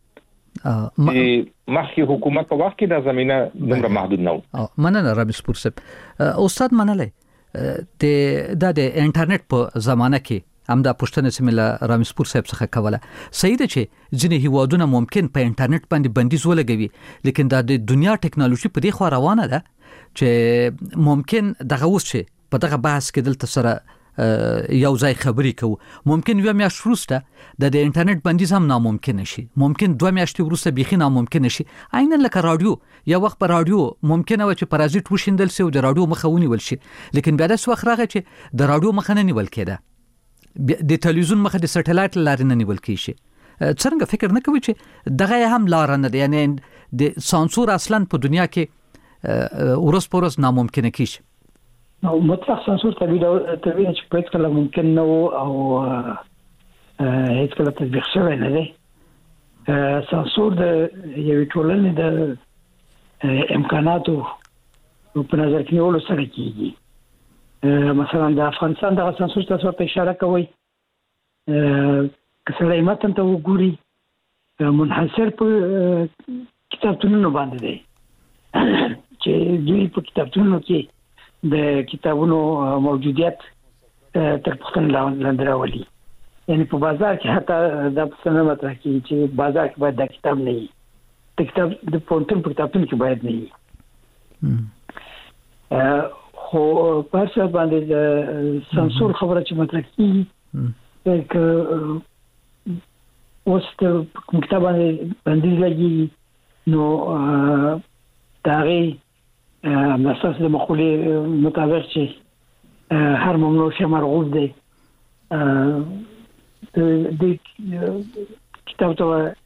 مخکې حکومت په وخت کې د زمينه دومره محدود نه و. مننه رامز پور صاحب. استاد منلای د انټرنیټ په زمانه کې همدا پښتنه سیمه رامز پور صاحب څخه کوله صحیح ده چې ځینې هیوادونه ممکن په انټرنیټ باندې بندیز ولګوي لیکن د دنیا ټکنالوژي په دې خوا روانه ده چې ممکن دغه اوس چې په دغه بحث کې دلته سره یو ځای خبرې کوو ممکن یو میاشت وروسته د انټرنیټ بندیز هم ناممکن شي ممکن 2 میاشتې وروسته بيخي ناممکن شي عیناً لکه رادیو یا وخت په رادیو ممکن و چې پرازیت وشیندل شي او د رادیو مخه ونیول شي لیکن بیا د وخت راغی چې د رادیو مخه نه نیول کېده د تلویزیون مخه د سټلایټ لارې نه نیول کېږي څنګه فکر نه کوي چې دغه هم لار نه ده یعنی د سانسور اصلا په دنیا کې ورس پورس ناممکن کېږي نو مطلق سانسور تبدیل چې په کله ممکن نه او هیڅ کله تطبیق شوی نه دی سانسور د یوې ټولنې د امکاناتو په نظر کې نیولو سره کېږي مثلا د افغانستان د سانسور تاسو ته اشاره کوي کله متن ته وګوري منحصر په کتابتونونو باندې دی چې دوی په کتابتونونو کې د کتابونو موجودیت تر پښتون لاندې راولي یعنی په بازار کې حتی دا څه مطرح کی چې بازار کې باید د کتاب نه وي د کتاب د پونتون په کتابتون کې باید نه وي خو په څه باندې سانسور خبره چې مطرح کی که اوس د کتاب باندې لګي نو داغي اساس د مقولې مطابق چې هر ممنوع شی مرغوب دی د کتاب ته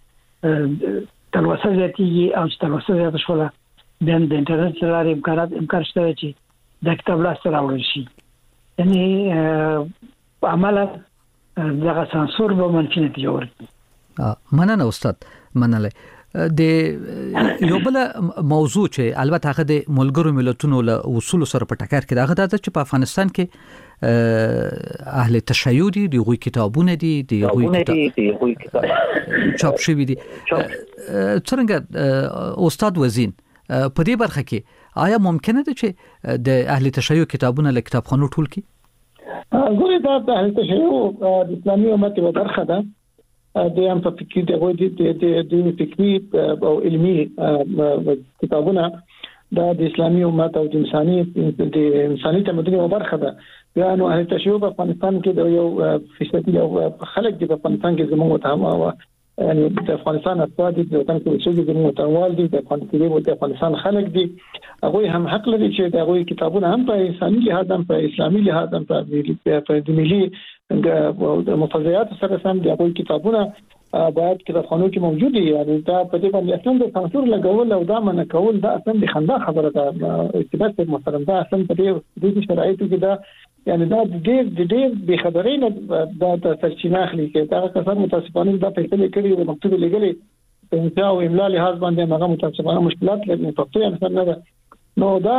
تلوسه زیاتیږي او چې تلوسه زیاته شوله بیا د انټرنیټ لارې امکان شته چې د کتاب لاسته راوړل شي یعنی عملا دغه سانسور به منفي نتیجه ورکړي. مننه استاد مننه. د یو بل موضوع چې البته هغه د ملګرو ملتونو له اصول سره په ټکر کې هغه د چې په افغانستان کې اهل تشیع دي د غوي کتابونه دي د غوي کتاب چاپ شوی دي څنګه استاد وزین په دې برخه کې آیا ممکنه ده چې د اهل تشیع کتابونه له کتابخانو ټول کی ګورې دا د اهل تشیع د اسلامي امت یو برخه ده د ام په فکر د غوډي د فکری او علمي کتابونه د اسلامي امت او د انساني تمدن یو برخه ده بیا نو اهل تشیع په افغانستان کې د یو فیصدي او خلک د افغانستان کې زموږ متهم یعنی د افغانستان افراد د وطن کې چې د متوال دي د افغانستان خلک دي هغه هم حق لري چې د هغه کتابونه هم په انساني لحاظ هم په اسلامي لحاظ هم په ملي د مفاضلات سره سم د هغه کتابونه باید کتابخانو کې موجود دي یعنی دا په دې باندې اصلا د سانسور لګول او دا منع کول دا اصلا د خندا خبره ده اتباع محترم دا اصلا په دې شرایطو کې دا یعنی دا د دې به خبرې نه دا سرچینه اخلي چې دا کسان متاسفانه دا فیصله کړي او مکتوب لګلي په انشاء او املا لحاظ باندې هغه متاسفانه مشکلات لري په پښتو نه نه نو دا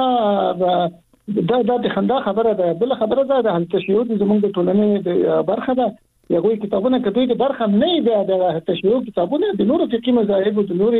د خندا خبره ده بل خبره ده د تشیع زموږ د ټولنې د برخه ده یو کتابونه کدوې د برخه نه دی د تشیع کتابونه د نورو فقهي مذاهب او د نورو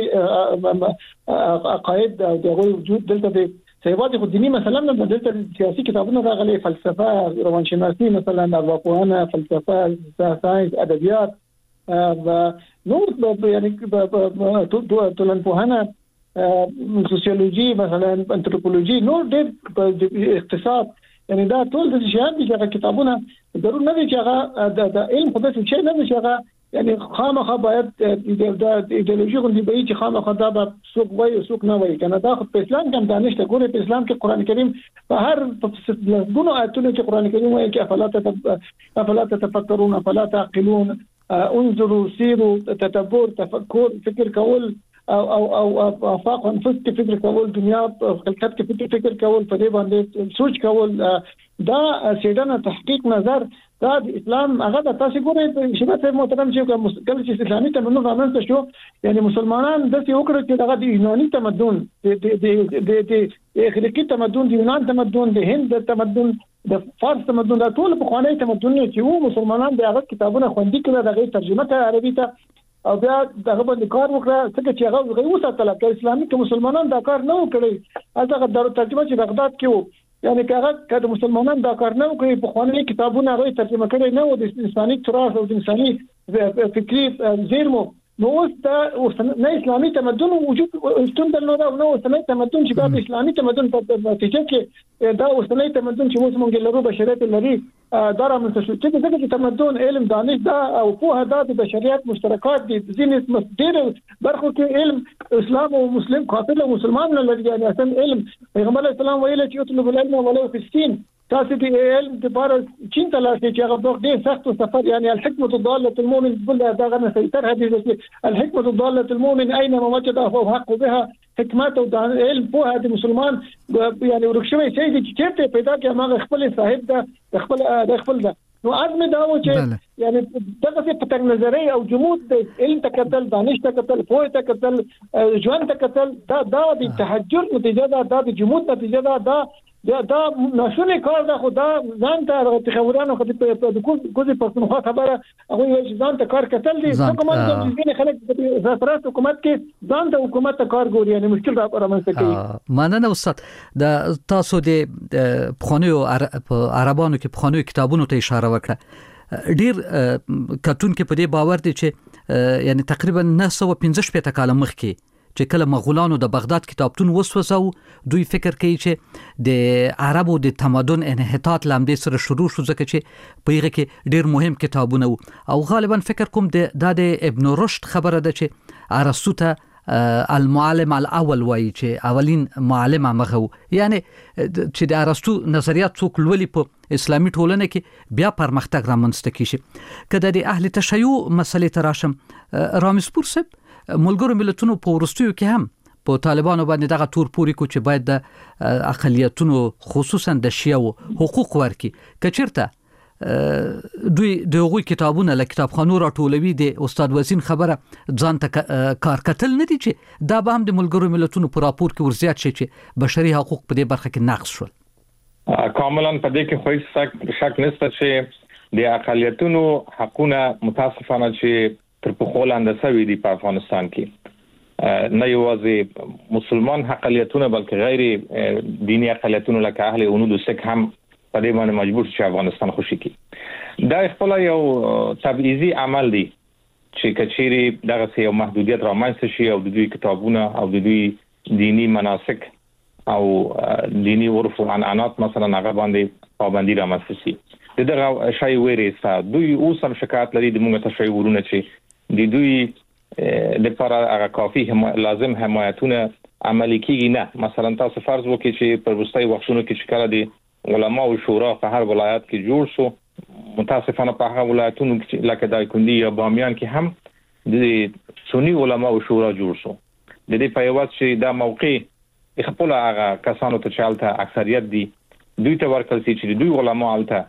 عقاید او د وجود دلته د سیواد خو دینی مثلا د دلته سیاسي کتابونه راغلي فلسفه روانشناسي مثلا ارواپوهنه فلسفه ساينس ادبیات و نور یعنی ټولنپوهنه سوسیولوژي مثلا انثروپولوژي نور د اقتصاد یعنی دا ټول د شیان دي چې کتابونه ضرور نه دي چې هغه د علم په څه شي نه دي چې هغه یعنی خامخا باید د ایدئولوژي غوندي به چې خامخا دا به څوک وایي او څوک نه وایي کنه دا خو په اسلام کې هم دانش ته ګوره په اسلام کې قران کریم په هر غونو آیتونو کې قران کریم وایي چې افلا تتفکرون افلا تعقلون انظروا سیروا تدبر تفکر فکر کول او افاق انفس کې فکر کول دنیا خلقت کې فکر کول په دې باندې سوچ کول دا سیدنه تحقیق نظر دا د اسلام هغه د تاسو ګورئ شباب محترم چې کله چې اسلامي تمدن رامنځته شو یعنی مسلمانان د څه وکړو چې دغه د یوناني تمدن د اغریقي تمدن د یونان تمدن د هند تمدن د فارس تمدن د ټول په خواني تمدن چې وو مسلمانان د هغه کتابونه خوندي کړل دغه ترجمه کړه عربي ته او بیا دغه باندې کار وکړه څنګه چې هغه غوښته تل چې اسلامي کې مسلمانان دا کار نه وکړي هغه د ترجمه چې بغداد کې وو یعنی هغه د مسلمانان دا کار نه وکړي په خواني کتابونه هغه ترجمه کړي نه و د انساني تراث او د انساني فکری زیرمو نو اوس نه اسلامي تمدن وجود ستون درلود او نو اسلامي تمدن چې د اسلامي تمدن په نتیجه کې دا اسلامي تمدن چې اوس مونږ لرو بشریت لري دا رامنځته شو چې دغه تمدن علم دانش دا او په هدا د بشریت مشترکات دي ځینې ډېر برخو کې علم اسلام او مسلم قاتل او مسلمان نه لري یعنی اصلا علم پیغمبر اسلام ویل چې اطلب العلم ولو في السين تاسو دې علم د بار چین تلاشي چې هغه دوه ډېر سخت سفر یعنی الحکمت الضاله المؤمن بل دا غنه سيطر حدیث الحکمت الضاله المؤمن اينما وجده فهو حق بها حکمت او علم په هغه مسلمان یعنی ورکشوي چې چیرته پیدا کې هغه خپل صاحب د خپل ده نو عزم دا و چې یعنی دغه څه پتنګ نظری او جمود د علم تکتل دانش تکتل پوهه تکتل ژوند تکتل دا د تهجر نتیجه ده د جمود نتیجه ده دا نشونه کار ده خدا ځان ته تخورانو خو د کوزي پښتونخوا خبره هغه یې ځان ته کار کتل دي حکومت د ځینې خلک د زفرات حکومت کې ځان ته حکومت ته کار ګوري یعنی مشکل رامنځته کوي مننه استاد د تاسو د پخوانیو عربانو کې پخوانیو کتابونو ته اشاره وکړه ډیر کتون کې په دې باور دي چې یعنی تقریبا 915 کال مخکې چې کله مغولانو د بغداد کتابتون وسوسو دوی فکر کوي چې د عربو د تمدن انحطاط لامدې سره شروع شو ځکه چې په هغه کې ډیر مهم کتابونه او غالبا فکر کوم د ابن رشد خبره ده چې ارسطو ته المعلم الاول وایي چې اولین معلم هغه یعنی چې د ارسطو نظریات څوک لولي په اسلامي ټولنه کې بیا پرمختګ رامنځته کیږي کله د اهل تشیع مسلې تراشم رامسپور صاحب ملګرو ملتونو په ورستیو کې هم په طالبانو باندې دغه تور پوري کو چې باید د اقلیتونو خصوصا د شیعو حقوق ورکي کچرته دوی دغه کتابونه له کتابخانو راټولوي د استاد وزین خبره ځان ته کار کتل نه دي چې دا به هم د ملګرو ملتونو په راپور کې ورزيات شي چې بشري حقوق په دې برخه کې نقص شول کاملا په دې کې خو شک نشته چې د اقلیتونو حقونه متاسفانه چې تر په خولاند سوي دي په افغانستان کې نه یوازې مسلمان اقلیتونه بلکې غیر دینی اقلیتونه لکه اهل هنود او سک هم په دې باندې مجبور شي افغانستان خوشي کی دا خپل یو تبعیضي عمل دی چې کچيري دغه یو محدودیت رامنځته شي او د دوی کتابونه او د دوی دینی مناسک او دینی عرف او عنعنات مثلا هغه باندې پابندي رامنځته شي دغه شای ویریسا دوی اوس هم شکایت لري د موږ تشویرونه چې د دوی د لپاره هغه کافي لازم حمایتونه عملي کیږي نه مثلا تاسو فرض وکړئ چې پر وروستي وختونو کې شکل دي علما او شورا په هر ولایت کې جوړ شو متاسفانه په هغه ولایتونو کې لکه دایکندي یا بامیان کې هم د سنی علما او شورا جوړ شو د دې په یوه چې دا موقع خپل هغه کسانو ته چالتہ اکثریت دي دوی ته ورکل چې دوی علما الته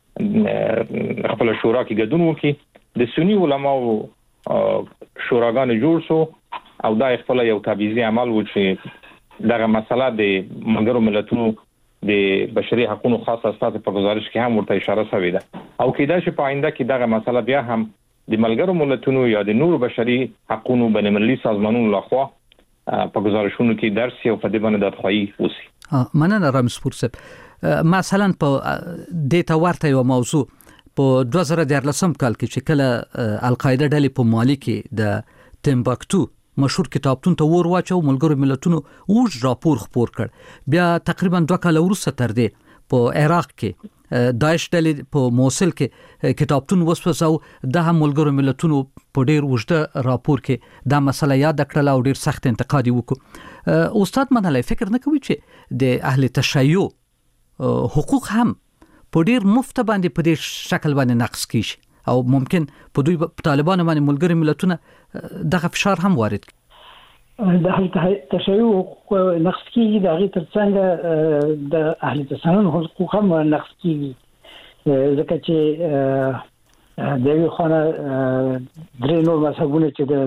خپل شورا کې ګډون وکړي د سنی علما او شوراګان جوړ شو او دا خپل یو تبعیضي عمل و چې دغه مسله د ملګرو ملتونو د بشري حقوقو خاص اساس په گزارش کې هم ورته اشاره شوې ده او کېدای شي په آینده کې دغه مسله بیا هم د ملګرو ملتونو یا د نور بشري حقوقو بین‌المللي سازمانونو لخوا په گزارشونو کې درس او په دې باندې د خوایي وسی مننه رامسپور صاحب مثلا په د تورته یو موضوع په 2013 کال کې چې کله القاعده ډلې په مالی کې د تمباکتو مشهور کتابتون ته ور واچو ملګرو ملتونو اوج راپور خپور کړ بیا تقریبا 2 کال وروسته تر دې په عراق کې داعش ډلې په موصل کې کتابتون وسوسو د هم ملګرو ملتونو په ډیر وجده راپور کې دا مسله یاد کړل او ډیر سخت انتقاد وکړ استاد منلای فکر نه کوي چې د اهل تشیع حقوق هم په ډیر مفت باندې په دې شکل باندې نقص کیږي او ممکن په دوی طالبان باندې ملګری ملتونه دغه فشار هم وارد کړي. د اهل تشیع نقص کیږي د هغې ترڅنګ د اهل تسنن حقوق هم نقص کیږي ځکه چې د یوې خوا درې نور مذهبونه چې د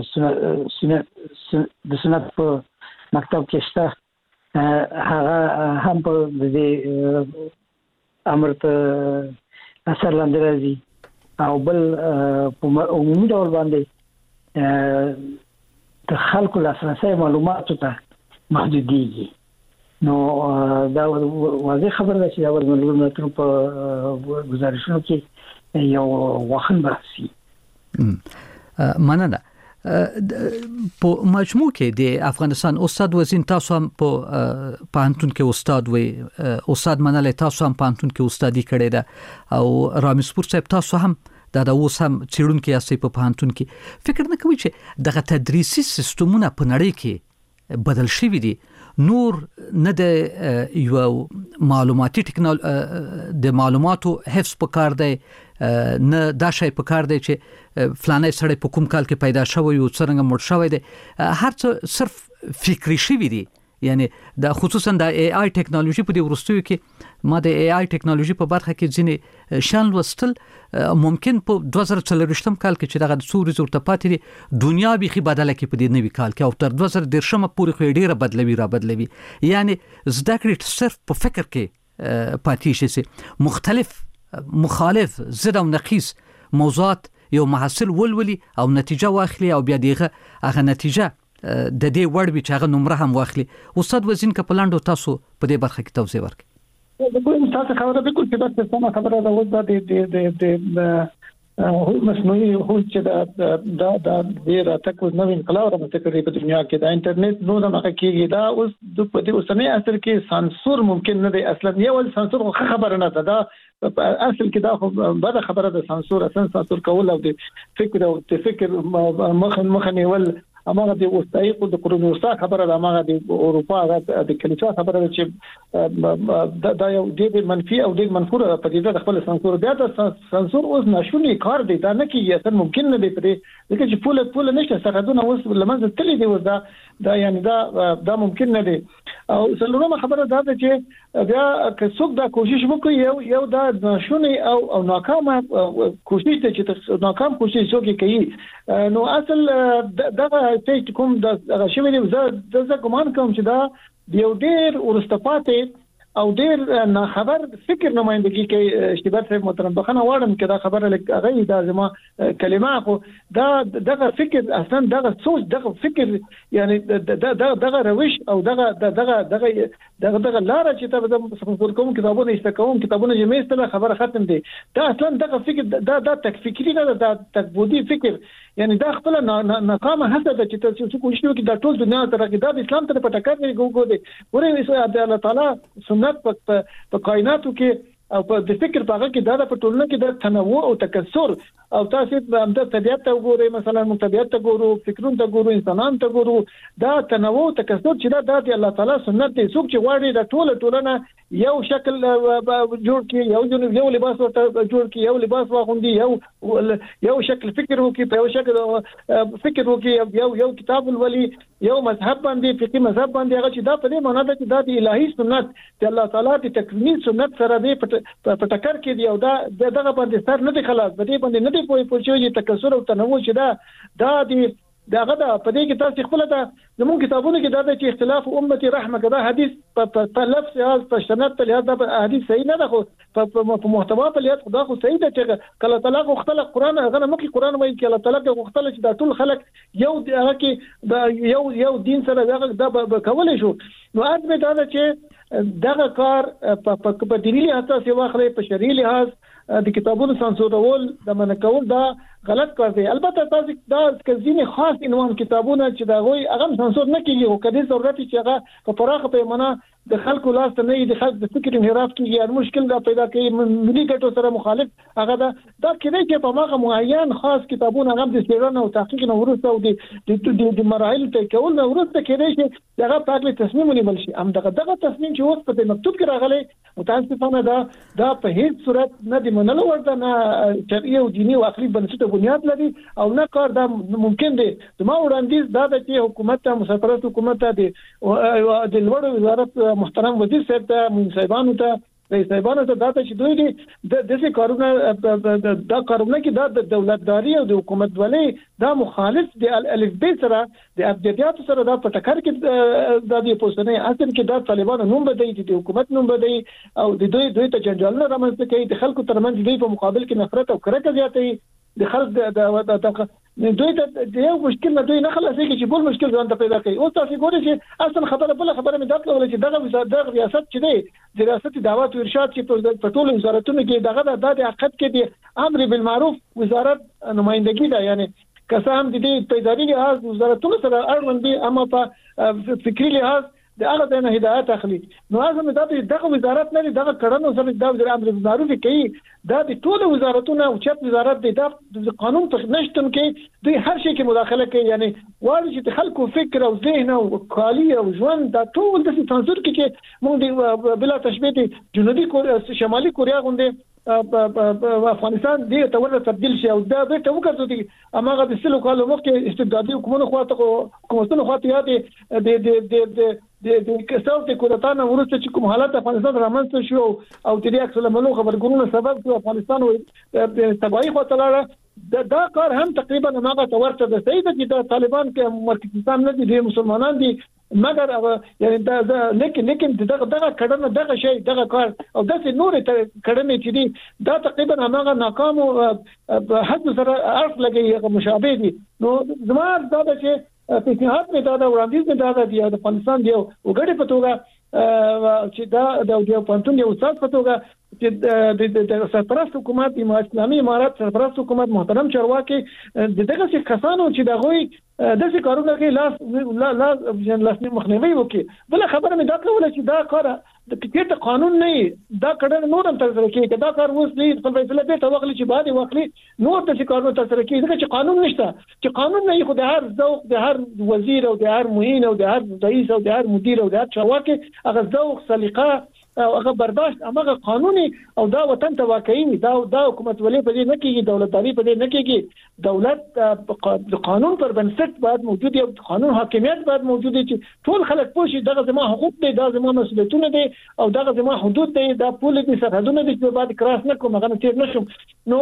سنت په مکتب کې شته هغه هم په دې امر ته اثر لاندې راځي او بل په عمومي ډول باندې د خلکو لاسرسي معلوماتو ته محدودېږي. نو دا واضح خبره ده چې دا ورمنلو په گزارشونو کې یو وخت بحثي. مننه. په مجموع کې د افغانستان استاد وزین تاسو هم په پانتون کې استاد وي، استاد منلې تاسو هم پانتون کې استادي کړې ده او رامسپور صاحب تاسو هم دا اوس هم چیرونکو یاستئ په پانتون کې. فکر نه کوئ چې دغه تدریسي سیستمونه په نړۍ کې بدل شوي دي؟ نور نه د یو معلوماتي د معلوماتو حفظ پکار دی، نه دا شی پکار دی چې فلانه سړی په کوم کال کې پیدا شوی او څنګه مړ شوی دی. هر څه صرف فکری شوی دی. یعنی دا خصوصا د ای آی ټیکنالوژي په دې ورستیو کې ما د ای آی ټیکنالوژي په برخه کې ځینې شان لوستل ممکن په 2024 کال کې چې دغه سوري زورته پاتې دي دنیا بيخي بدله کې په دې نوي کال کې او تر 2013 پورې خو ډیره بدلوي. یعنی زده کړې صرف په فکر کې پاتې شي. مختلف مخالف ضد او نقیص موضوعات یو محصل ولولي او نتیجه واخلي او بیا هغه نتیجه د دې وړ به چې هغه نمره هم واخلي. استاد وزین کپلاندو تاسو په دې برخه کې توضیح ورکړئ. تاسو خبره بالکل چې دا څه خبره ده و د مصنوعي هوش چې دا ډیر تک نو انقلاب راځي په دنیا کې د انټرنیټ نو د مخه کېږي. دا اوس د په دې اوسنۍ عصر کې سانسور ممکن نه دی. اصلا یو سانسور خبره نه ده. دا اصل کې دا بده خبره ده. سانسور اصلا سانسور کول او د فکر مخ نیول اماغه د وسایق د قرون وسطا خبره ده. اماغه د اروپا د کلیسا خبره ده چې دا یو د منفي او د منفور په دې د خپل سانسور بیا د سانسور اوس ناشونی کار دی. دا نه کیږي اصلا ممکن نه دی پرې ځکه چې پوله نشته سرحدونه اوس لمنځه تللی دی. دا یعنی دا ممکن نه دی. او څلورمه خبره دا ده چې بیا که څوک دا کوشش وکړي یو دا ناشونی او ناکامه کوشش ته چې ناکام کوشش څوک کوي نو اصل دغه ته کوم د شوی دی. زه ګمان کوم چې دا یو ډیر ورستپاتې او ډیر نه خبر فکر نمائندګي کوي. اشتباه صاحب محترم بخنه واړم کې دا خبره لګي دا زما کلمه خو دغه فکر اصلا دغه سوچ دغه فکر یعنی دغه روش او دغه لار چې تاسو کوم کتابونه استقوم کتابونه جمع استله خبره ختم دي. دا اصلا دغه فکر دا تک فکری نه دا تکبودي فکر یعنی دا خپل ناکامه هڅه ده چې تاسو کوشش وکړئ دا ټول دنیا ته راځي. دا اسلام ته په ټکر کې ګوګو دي ورې الله تعالی سنت په کائناتو کې او په د فکر په هغه کې دا په ټولنه کې د تنوع او تکثر او تاسو د طبيعت ته وګورئ مثلا طبيعت ته ګورو فکرون ته ګورو انسانان ته ګورو دا تنوع او تکثر چې دا د الله تعالی سنت دی. څوک چې غواړي د ټولنه یو شکل جوړ کړي یو لباس ورته جوړ کړي یو لباس واغوندي یو شکل فکر وکړي په یو شکل فکر وکړي یو کتاب ولولي یو مذهب باندې فقہی مذهب باندې هغه چې دا په دې معنی ده چې دا د الهي سنت د الله تعالی د تکویني سنت سره دی په ټکر کې دی او دا دغه باندې سر نه دی خلاص په دې باندې نه دی پوهیږي تکثر او تنوع چې دا دی داغه دا په دې کې تاسو خپل دا زموږ کتابونو کې دا چې اختلاف امتي رحمه کدا حدیث په لفظ یا په سند ته لحاظ دا حدیث صحیح نه ده خو په محتوا په لحاظ خدا خو صحیح ده چې کله طلاق مختلف قران هغه مکه قران وایي چې الله تعالی مختلف چې دا ټول خلک یو هغه کې یو دین سره دا کولای شو. نو اځمه دا چې دغه کار په دیني لحاظ څخه واخلې په شرعي لحاظ د کتابونو سانسورول د منکول دا غلط کار دی. البته تاسو دا ځینې خاص عنوان کتابونه چې دا وایي هغه سانسور نه کیږي او کله ضرورت چې هغه په پراخه پیمانه د خلکو لاس ته نه د خلک د فکر انحراف کیږي او مشکل دا پیدا کوي ملي ګټو سره مخالف هغه دا کېدای چې په هغه معین خاص کتابونه هغه د څېړنې او تحقیق نه ورسته او د مراحل ته کول نه ورسته کېدای شي هغه پاکله تصمیم ونیول شي. هم دغه تصمیم چې اوس په مکتوب کې راغلی متاسفانه دا په هیڅ صورت نه دی منلو ورته نه شرعي او دینی او عقلي بنسټ بنیاد لري او نه کار دا ممکن دی. زما وړاندیز دا د حکومت ته مسافرت حکومت ته د لوړ وزارت محترم وزیر صاحب ته منصبانو ته رئیس صاحبانو ته دا چې دوی د دې کارونه کې دا د دولتداري او د حکومت ولې دا مخالف د الف ب سره د ابجدیات سره دا په ټکر کې د پوسټنې اصل کې دا طالبانو نوم بدایي د حکومت نوم بدایي او د دوی ته جنجالونه رامنځته کوي د خلکو ترمنځ دوی په مقابل کې نفرت او کرکه زیاتوي د خلک د دوی ته د یو مشکل نه دوی نه خلاصيږي چې بل مشکل ځان ته پیدا کوي. اوس تاسو ګورئ چې اصل خبره مې دا کول چې دغه ریاست چې دی د ریاست دعوت او ارشاد چې په ټولو وزارتونو کې دغه د عقد کې د امر بالمعروف وزارت نمائندګي ده، یعنی کسان د دې پیداري لحاظ وزارتونو سره اړوند دي اما په فکری لحاظ د هغه د هدایت اخلي. نو لازم دا دغه وزارت نه دغه کړنو سره د امر بالمعروف کوي دا د ټولو وزارتونو او چت وزارت د قانون په نشتون کې دوی هر شي کې مداخله کوي، یعنی واړي چې خلکو فکر او ذهن او کالی او ژوند دا ټول د سانسور کې موږ بلا تشبیه جنوبي کوریا شمالي کوریا غونډه افغانستان دې ته ورته تبدیل شي او دا به ته وکړو دي اماغه د سلو کالو وخت استبدادي حکومتونو خواته یادې د کساو ته کورتانه ورته چې کوم حالت افغانستان رامنځته شو او د دې عکس العملونو خبرګونونو سبب شو افغانستان تباہي خواته لاړه. دا کار هم تقریبا هغه تورته د سید چې د طالبان کې مرکزستان نه دي مسلمانان دي مګر یعنی دا لیکن دغه کړنه دغه شی دغه کار او دغه نور کړنه چې دي دا تقریبا هغه ناکام او حد سره عرف لګي مشابه دي. نو زما دا چې پیشنهاد مې دا وړاندیز مې دا دی د افغانستان دی وګړي په توګه چې دا د پانتون یو استاد په توګه چې د سرپرست حکومت اسلامي امارات سرپرست حکومت محترم چارواکي دغه څه کسانو چې دغه د څه کارونه کوي لاس مخنیوي وکړي. بل خبره مې دا کوله چې دا کار د کټ قانون نه دا کړه نور هم تر سره کوي دا کار اوس نه په فیصله به توغلی چې بعد وکړي نور د څه کارونه تر سره کوي ځکه چې قانون نشته چې قانون نه خو د هر ذوق د هر وزیر او د هر معین او د هر رئیس او د هر مدیر او د هر چارواکي هغه ذوق سلیقه او هغه برداشت هغه قانوني او دا وطن ته واقعي دا حکومت ولې په دې نه کېږي دولتداري په دې نه کېږي. دولت د قانون پر بنسټ باید موجود وي، قانون حاکمیت باید موجود وي چې ټول خلک پوه شي دغه زموږ حقوق دي دا زموږ مسؤلیتونه دي او دغه زموږ حدود دي دا پوله دي سرحدونه دي چې باید کراس نه کوم هغه تیر نشم. نو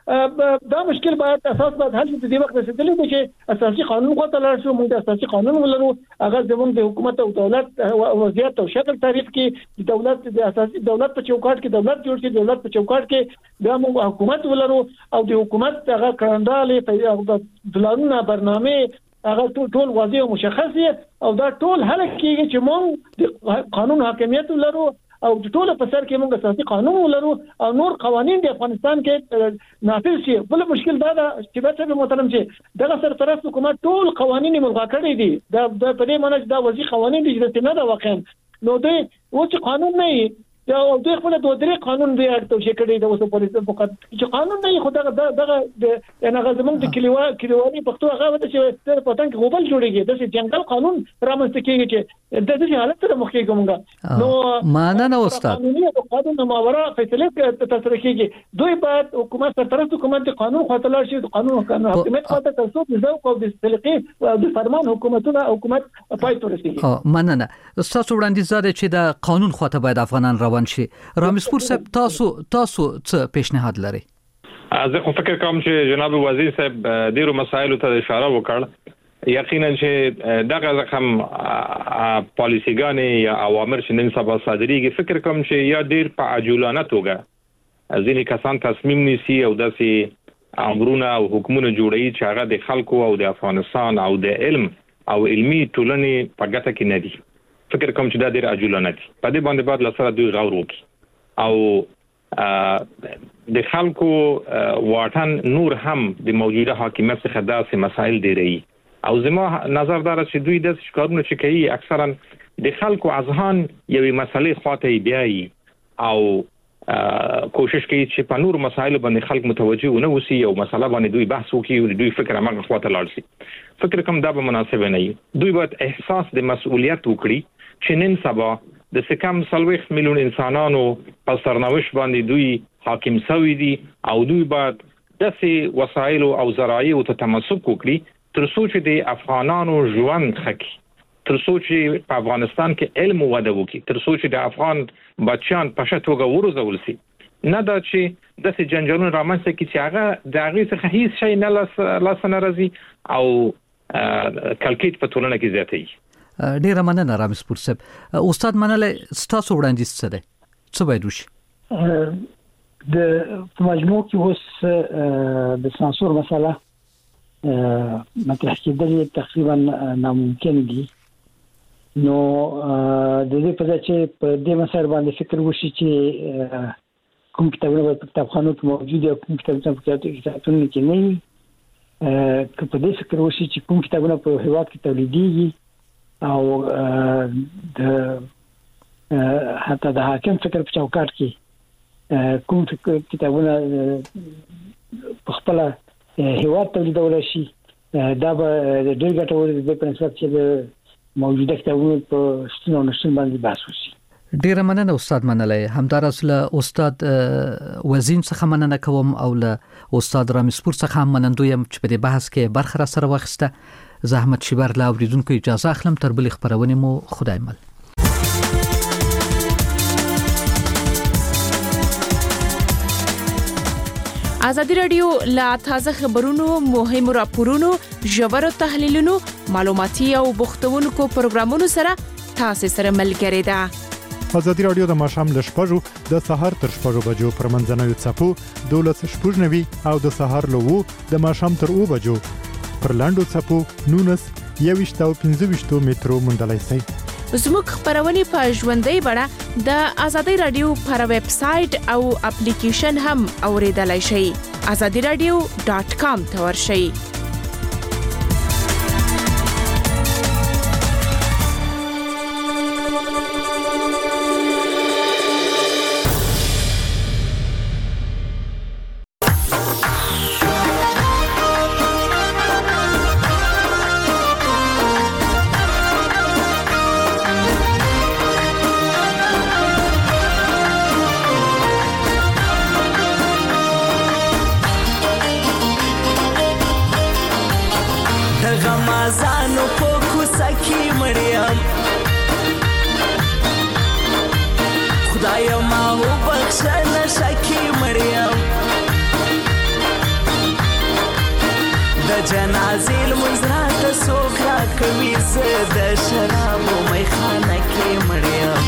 دا مشکل باید اساس باید حل شي. د دې وخت رسیدلی دی چې اساسي قانون غوته لاړ شو موږ اساسي قانون ولرو هغه زموږ د حکومت او دولت وضعیت او شکل تعریف کې دولت د اساسي دولت په چوکاټ کې دولت جوړ شي دولت په چوکاټ کې بیا موږ حکومت ولرو او د حکومت هغه کړنډاله دلارونه برنامه هغه ټول واضح او مشخص او دا ټول هل کېږي چې موږ د قانون حاکمیت ولرو او ټول په سر کې موږ اساسي قانون ولرو او نور قوانين د افغانستان کې نافذ شي. بل مشکل دا چې به محترم چې دغه سرپرست حکومت ټول قوانين ملغا کړی دي دا په دې معنی چې دا وځي قوانين دي چې نه دا واقعا نو دوی و چې قانون نه دا دوی خپل دوه درې قانون دی توشي کړی دا اوس پولیس فقط چې قانون نه خو دغه یعنی هغه زمونږ د کلیوالي پښتو هغه وته چې پتن کې غوبل جوړیږي د جنگل قانون رامنځته کیږي چې د دې حالت سره مخ کې کومګه نو معنا نه استاد قانون ماورا فیصله تاسو کېږي دوی باید حکومت سرپرست حکومت قانون خاطر شي قانون حکومت خاطر تاسو د ذوق او د سلیقې د فرمان حکومتونه حکومت پای ته رسیږي. مننه تاسو وړاندیز زده چې د قانون خاطر باید افغانان روان شي. رامسپور صاحب تاسو څه پیشنهاد لري؟ زه خو فکر کوم چې جناب وزیر صاحب ډیرو مسایلو ته اشاره وکړ. یقینا چې دغه رقم پالیسیګانې یا اوامر چې نن سبا صادریږي فکر کوم چې یا ډیر په عجولانه توګه ځینې کسان تصمیم نیسي او داسې امرونه او حکومتونه جوړوي چې هغه د خلکو او د افغانستان او د علم او علمي ټولنې په ګټه کې نه دي. فکر کوم چې دا ډیر عجولانه دي. په دې باندې باید لسره دوی غور وکړي او د خلکو واټن نور هم د موجوده حاکمیت څخه داسې مسایل ډیری او زما نظر دا چې دوی د شکارونه چې کوي اکثرا د خلکو اذهان یوې مسلې خواته بیاي او کوشش کوي چې په نور مسایل باندې خلک متوجه ونه وسی او مسله باندې دوی بحث وکړي او دوی فکر هغه خواته لاړ شي فکر کوم دا به مناسب نه وي دوی باید احساس د مسؤلیت وکړي چې نن سبا د سکم 30 میلیون انسانانو په سرنوشت باندې دوی حاکم شوی دي او دوی باید داسې وسایل او ذرایع ته تمسک وکړي تر څو چې د افغانانو ژوند خکې تر څو چې په افغانستان کې علم وده وکړي تر څو چې د افغان بچیان په شتوګه ورزول شي نه دا چې د سې جنجالونو رامنځته کې چې هغه د هغه څخه هیڅ شی نه لاس نه راځي او کلکیت په ټولنه کې زیاتېږي. ډیره مننه رامز پور صاحب. استاد منله ستاسو وړاندیز څه دی؟ څه باید وشي؟ د مجموع کې اوس د سانسور مسله مطرح کېدل تقریبا ناممکن دي نو د دې په ځای چې په دې مسایل باندې فکر وشي چې کوم کتابونه په کتابخانو کې موجود دي کوم کتابونه په کتابتونونو کې نه وي که په دې فکر وشي چې کوم کتابونه په هیواد کې تولیدېږي او د حتی د حاکم فکر په چوکاټ کې کوم کتابونه په خپل هیواد تولیدول شي دا به ډېر ګټور دي په نسبت چې د موجوده کتابونو په شتون او نشټون باندې بحث وشي. ډیره مننه استاد منلای. همدارس له استاد وزین څخه مننه کوم او له استاد رامز پور څخه هم منندویم چې په دې بحث کې برخه را سره واخیسته. زحمت شیبر لا اوریدونکو اجازه اخلم تر بلې خبرونه مو خدای مل. ازادي رادیو لا تازه خبرونو مهم راپورونو ژور تحلیلونو معلوماتي او بوختونکو پروګرامونو سره تاسو سره ملګری ده. ازادي رادیو د ماشام ل شپږو د سحر تر شپږو بجو پر منځنوي چپو 12:90 او د سحر له 2 د ماشام تر 2 بجو پر لاندو چپو 19:25 مترو مندلای سي. زموږ خبرونه په ژوندۍ بڼه د ازادي رادیو پر ویب سټ او اپلیکیشن هم اوریدلای شئ. azadiradio.com ته ورشئ. جنازې المزرات سوکرا کوي زه د شرابو میخانه کې مړیم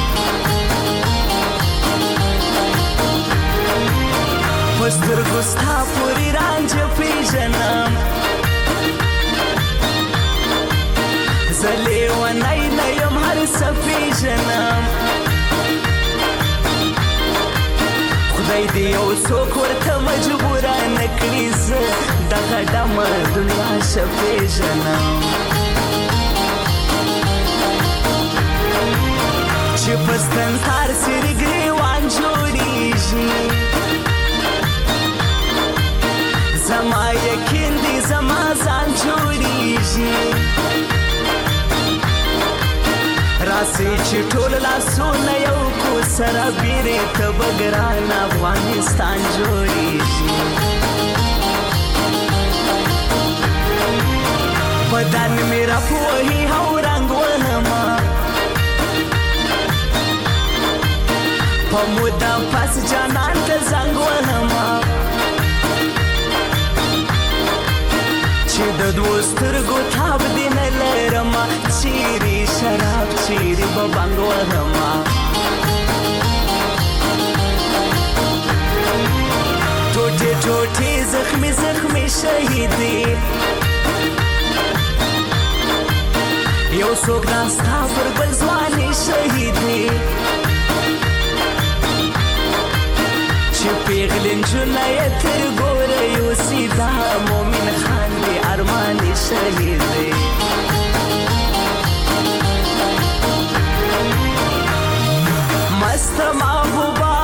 پستر ګستا پوری رانج پیژنم زلی و نای نیم هر څه پیژنم خدای دې یو څوک ورته مجبور نه کړي زه دغه ډمه دنیا شپېژنم چې په ستنتار سرې ګریوان جوړېږي زما یقین دی زما ځان جوړېږي راسي چې ټول لاسونه یو کو سره بیرې ته به ګران افغانستان جوړېږي بدن میرا پوهی هاو رنگ ونما پا مدام پس جانان تا زنگ ونما چی د دوسترگو تاب دین لرما چیری شراب چیری ببنگ ونما ٹوٹے ٹوٹے زخمی زخمی شہیدی یو څوک ناستا پر بل ځواني شهیدي چې پیغلې نجونه تر ګوره یوسي دا مومن خان دی ارمان شهید دی مست محبوبا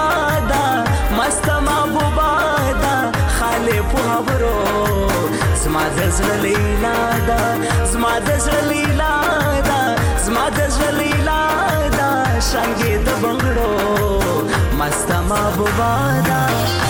دا خاله په خبرو زما د زړه لیلا دا زما د زړه لیلا دا زما د زړه لیلا دا شانګې د بنگړو مست محبوبا دا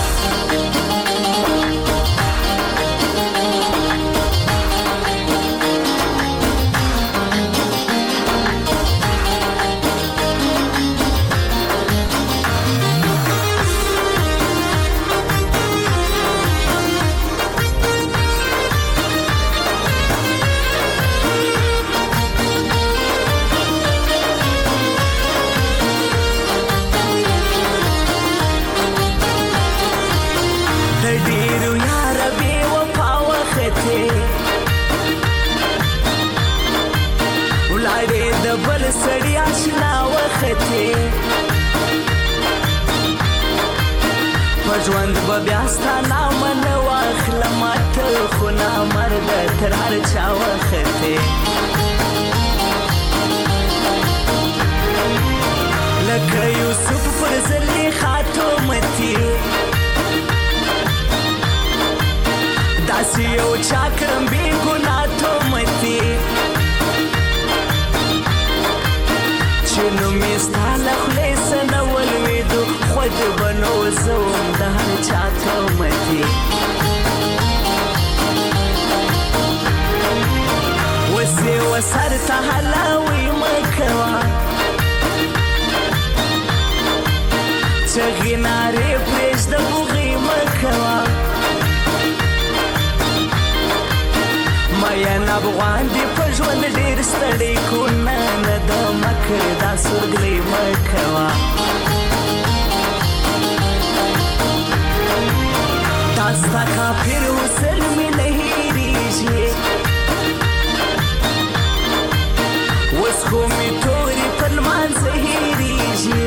بل سړی آشنا وخته په ژوند به بیا ستا نامه نه واخلم ته خو نامرده تر هر چا وخته لکه یوسف پر زلیخا تومتي داسې یو چا کړم بې ګناه تومتي چې نومې ستا له خولې څه نه ولوېدو خود به نو زه وم د هر چا تومتي اوس یې وسر ته هلاوی مه کوه چغې نارې پرېږده بوغې مه کوه مین افغان دی په ژوند ډېر ستړی کونه نه د مکر دا سورګلې مه کوه دا ستا کافر حسن مې نه هېرېږي اوس خو مې تورې په لمانځه هېرېږي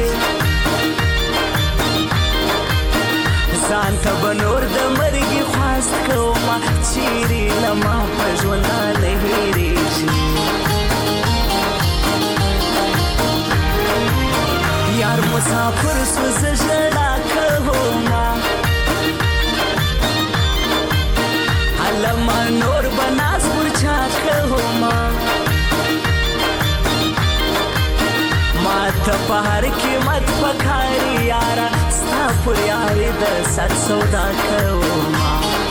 ځان ته به نور د مرګي خواست کومه چیرې له ما په ژونده نه هېرېږي یار مسافر سو زه ژړا کومه هلمه نور به ناز پر چا کومه ما ته په هر قیمت پکاري یاره ستا پر یاري د سر سودا کومه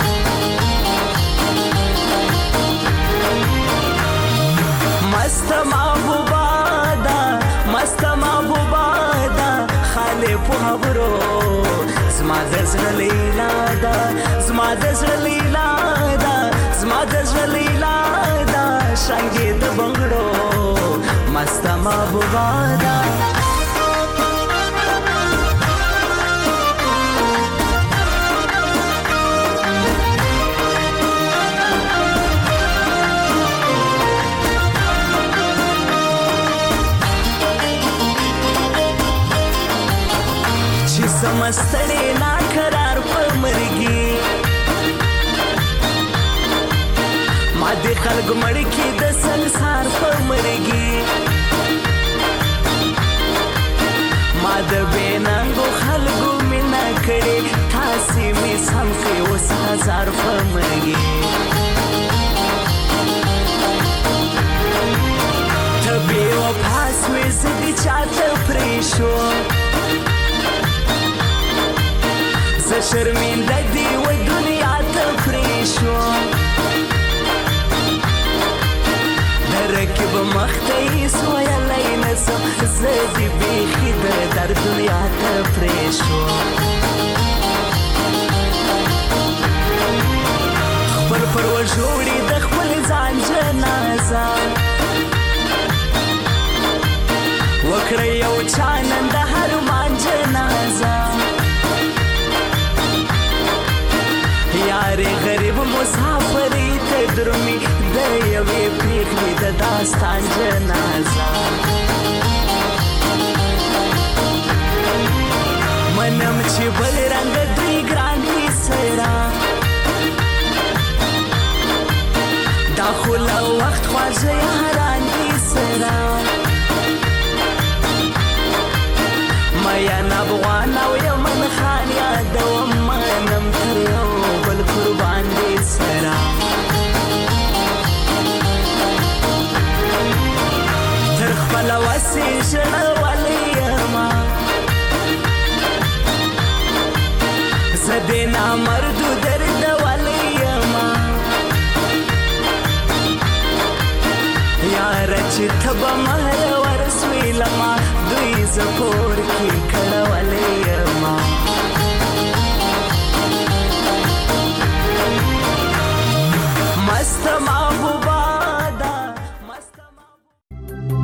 مست محبوبا دا خاله په خبرو زما د زړه لیلا دا زما د زړه لیلا دا زما د زړه لیلا دا شانګې د بنگړو مست محبوبا دا سمستړې ناقرار په مرګي ما د خلکو مړ کې د سنسار په مرګي ما د بېننګو خلکو مینه کړې تاسې مې سم کړې اوس هزار په مرګي ته بې وفا سوې زه دې چاته پرېښوم زه شرمنده دې و دنیا ته پرېښوم د رقیب مخ ته هېڅ ویلی نه شم زه دې بیخي د در دنیا ته پرېښوم خپل پر وژوړي د خپل ځان جنازه وکړه یو چا نن د هر مان جنازه یارې غریب مسافرې ته درومي د یوې پرېښودې د داستان جنازه منم چې بل رنګ دوی ګران پلوسی شړولې ما زدنا مردو درد ولې ما یار چې تب مهر ورسوي لما دوی زپور کې کړولې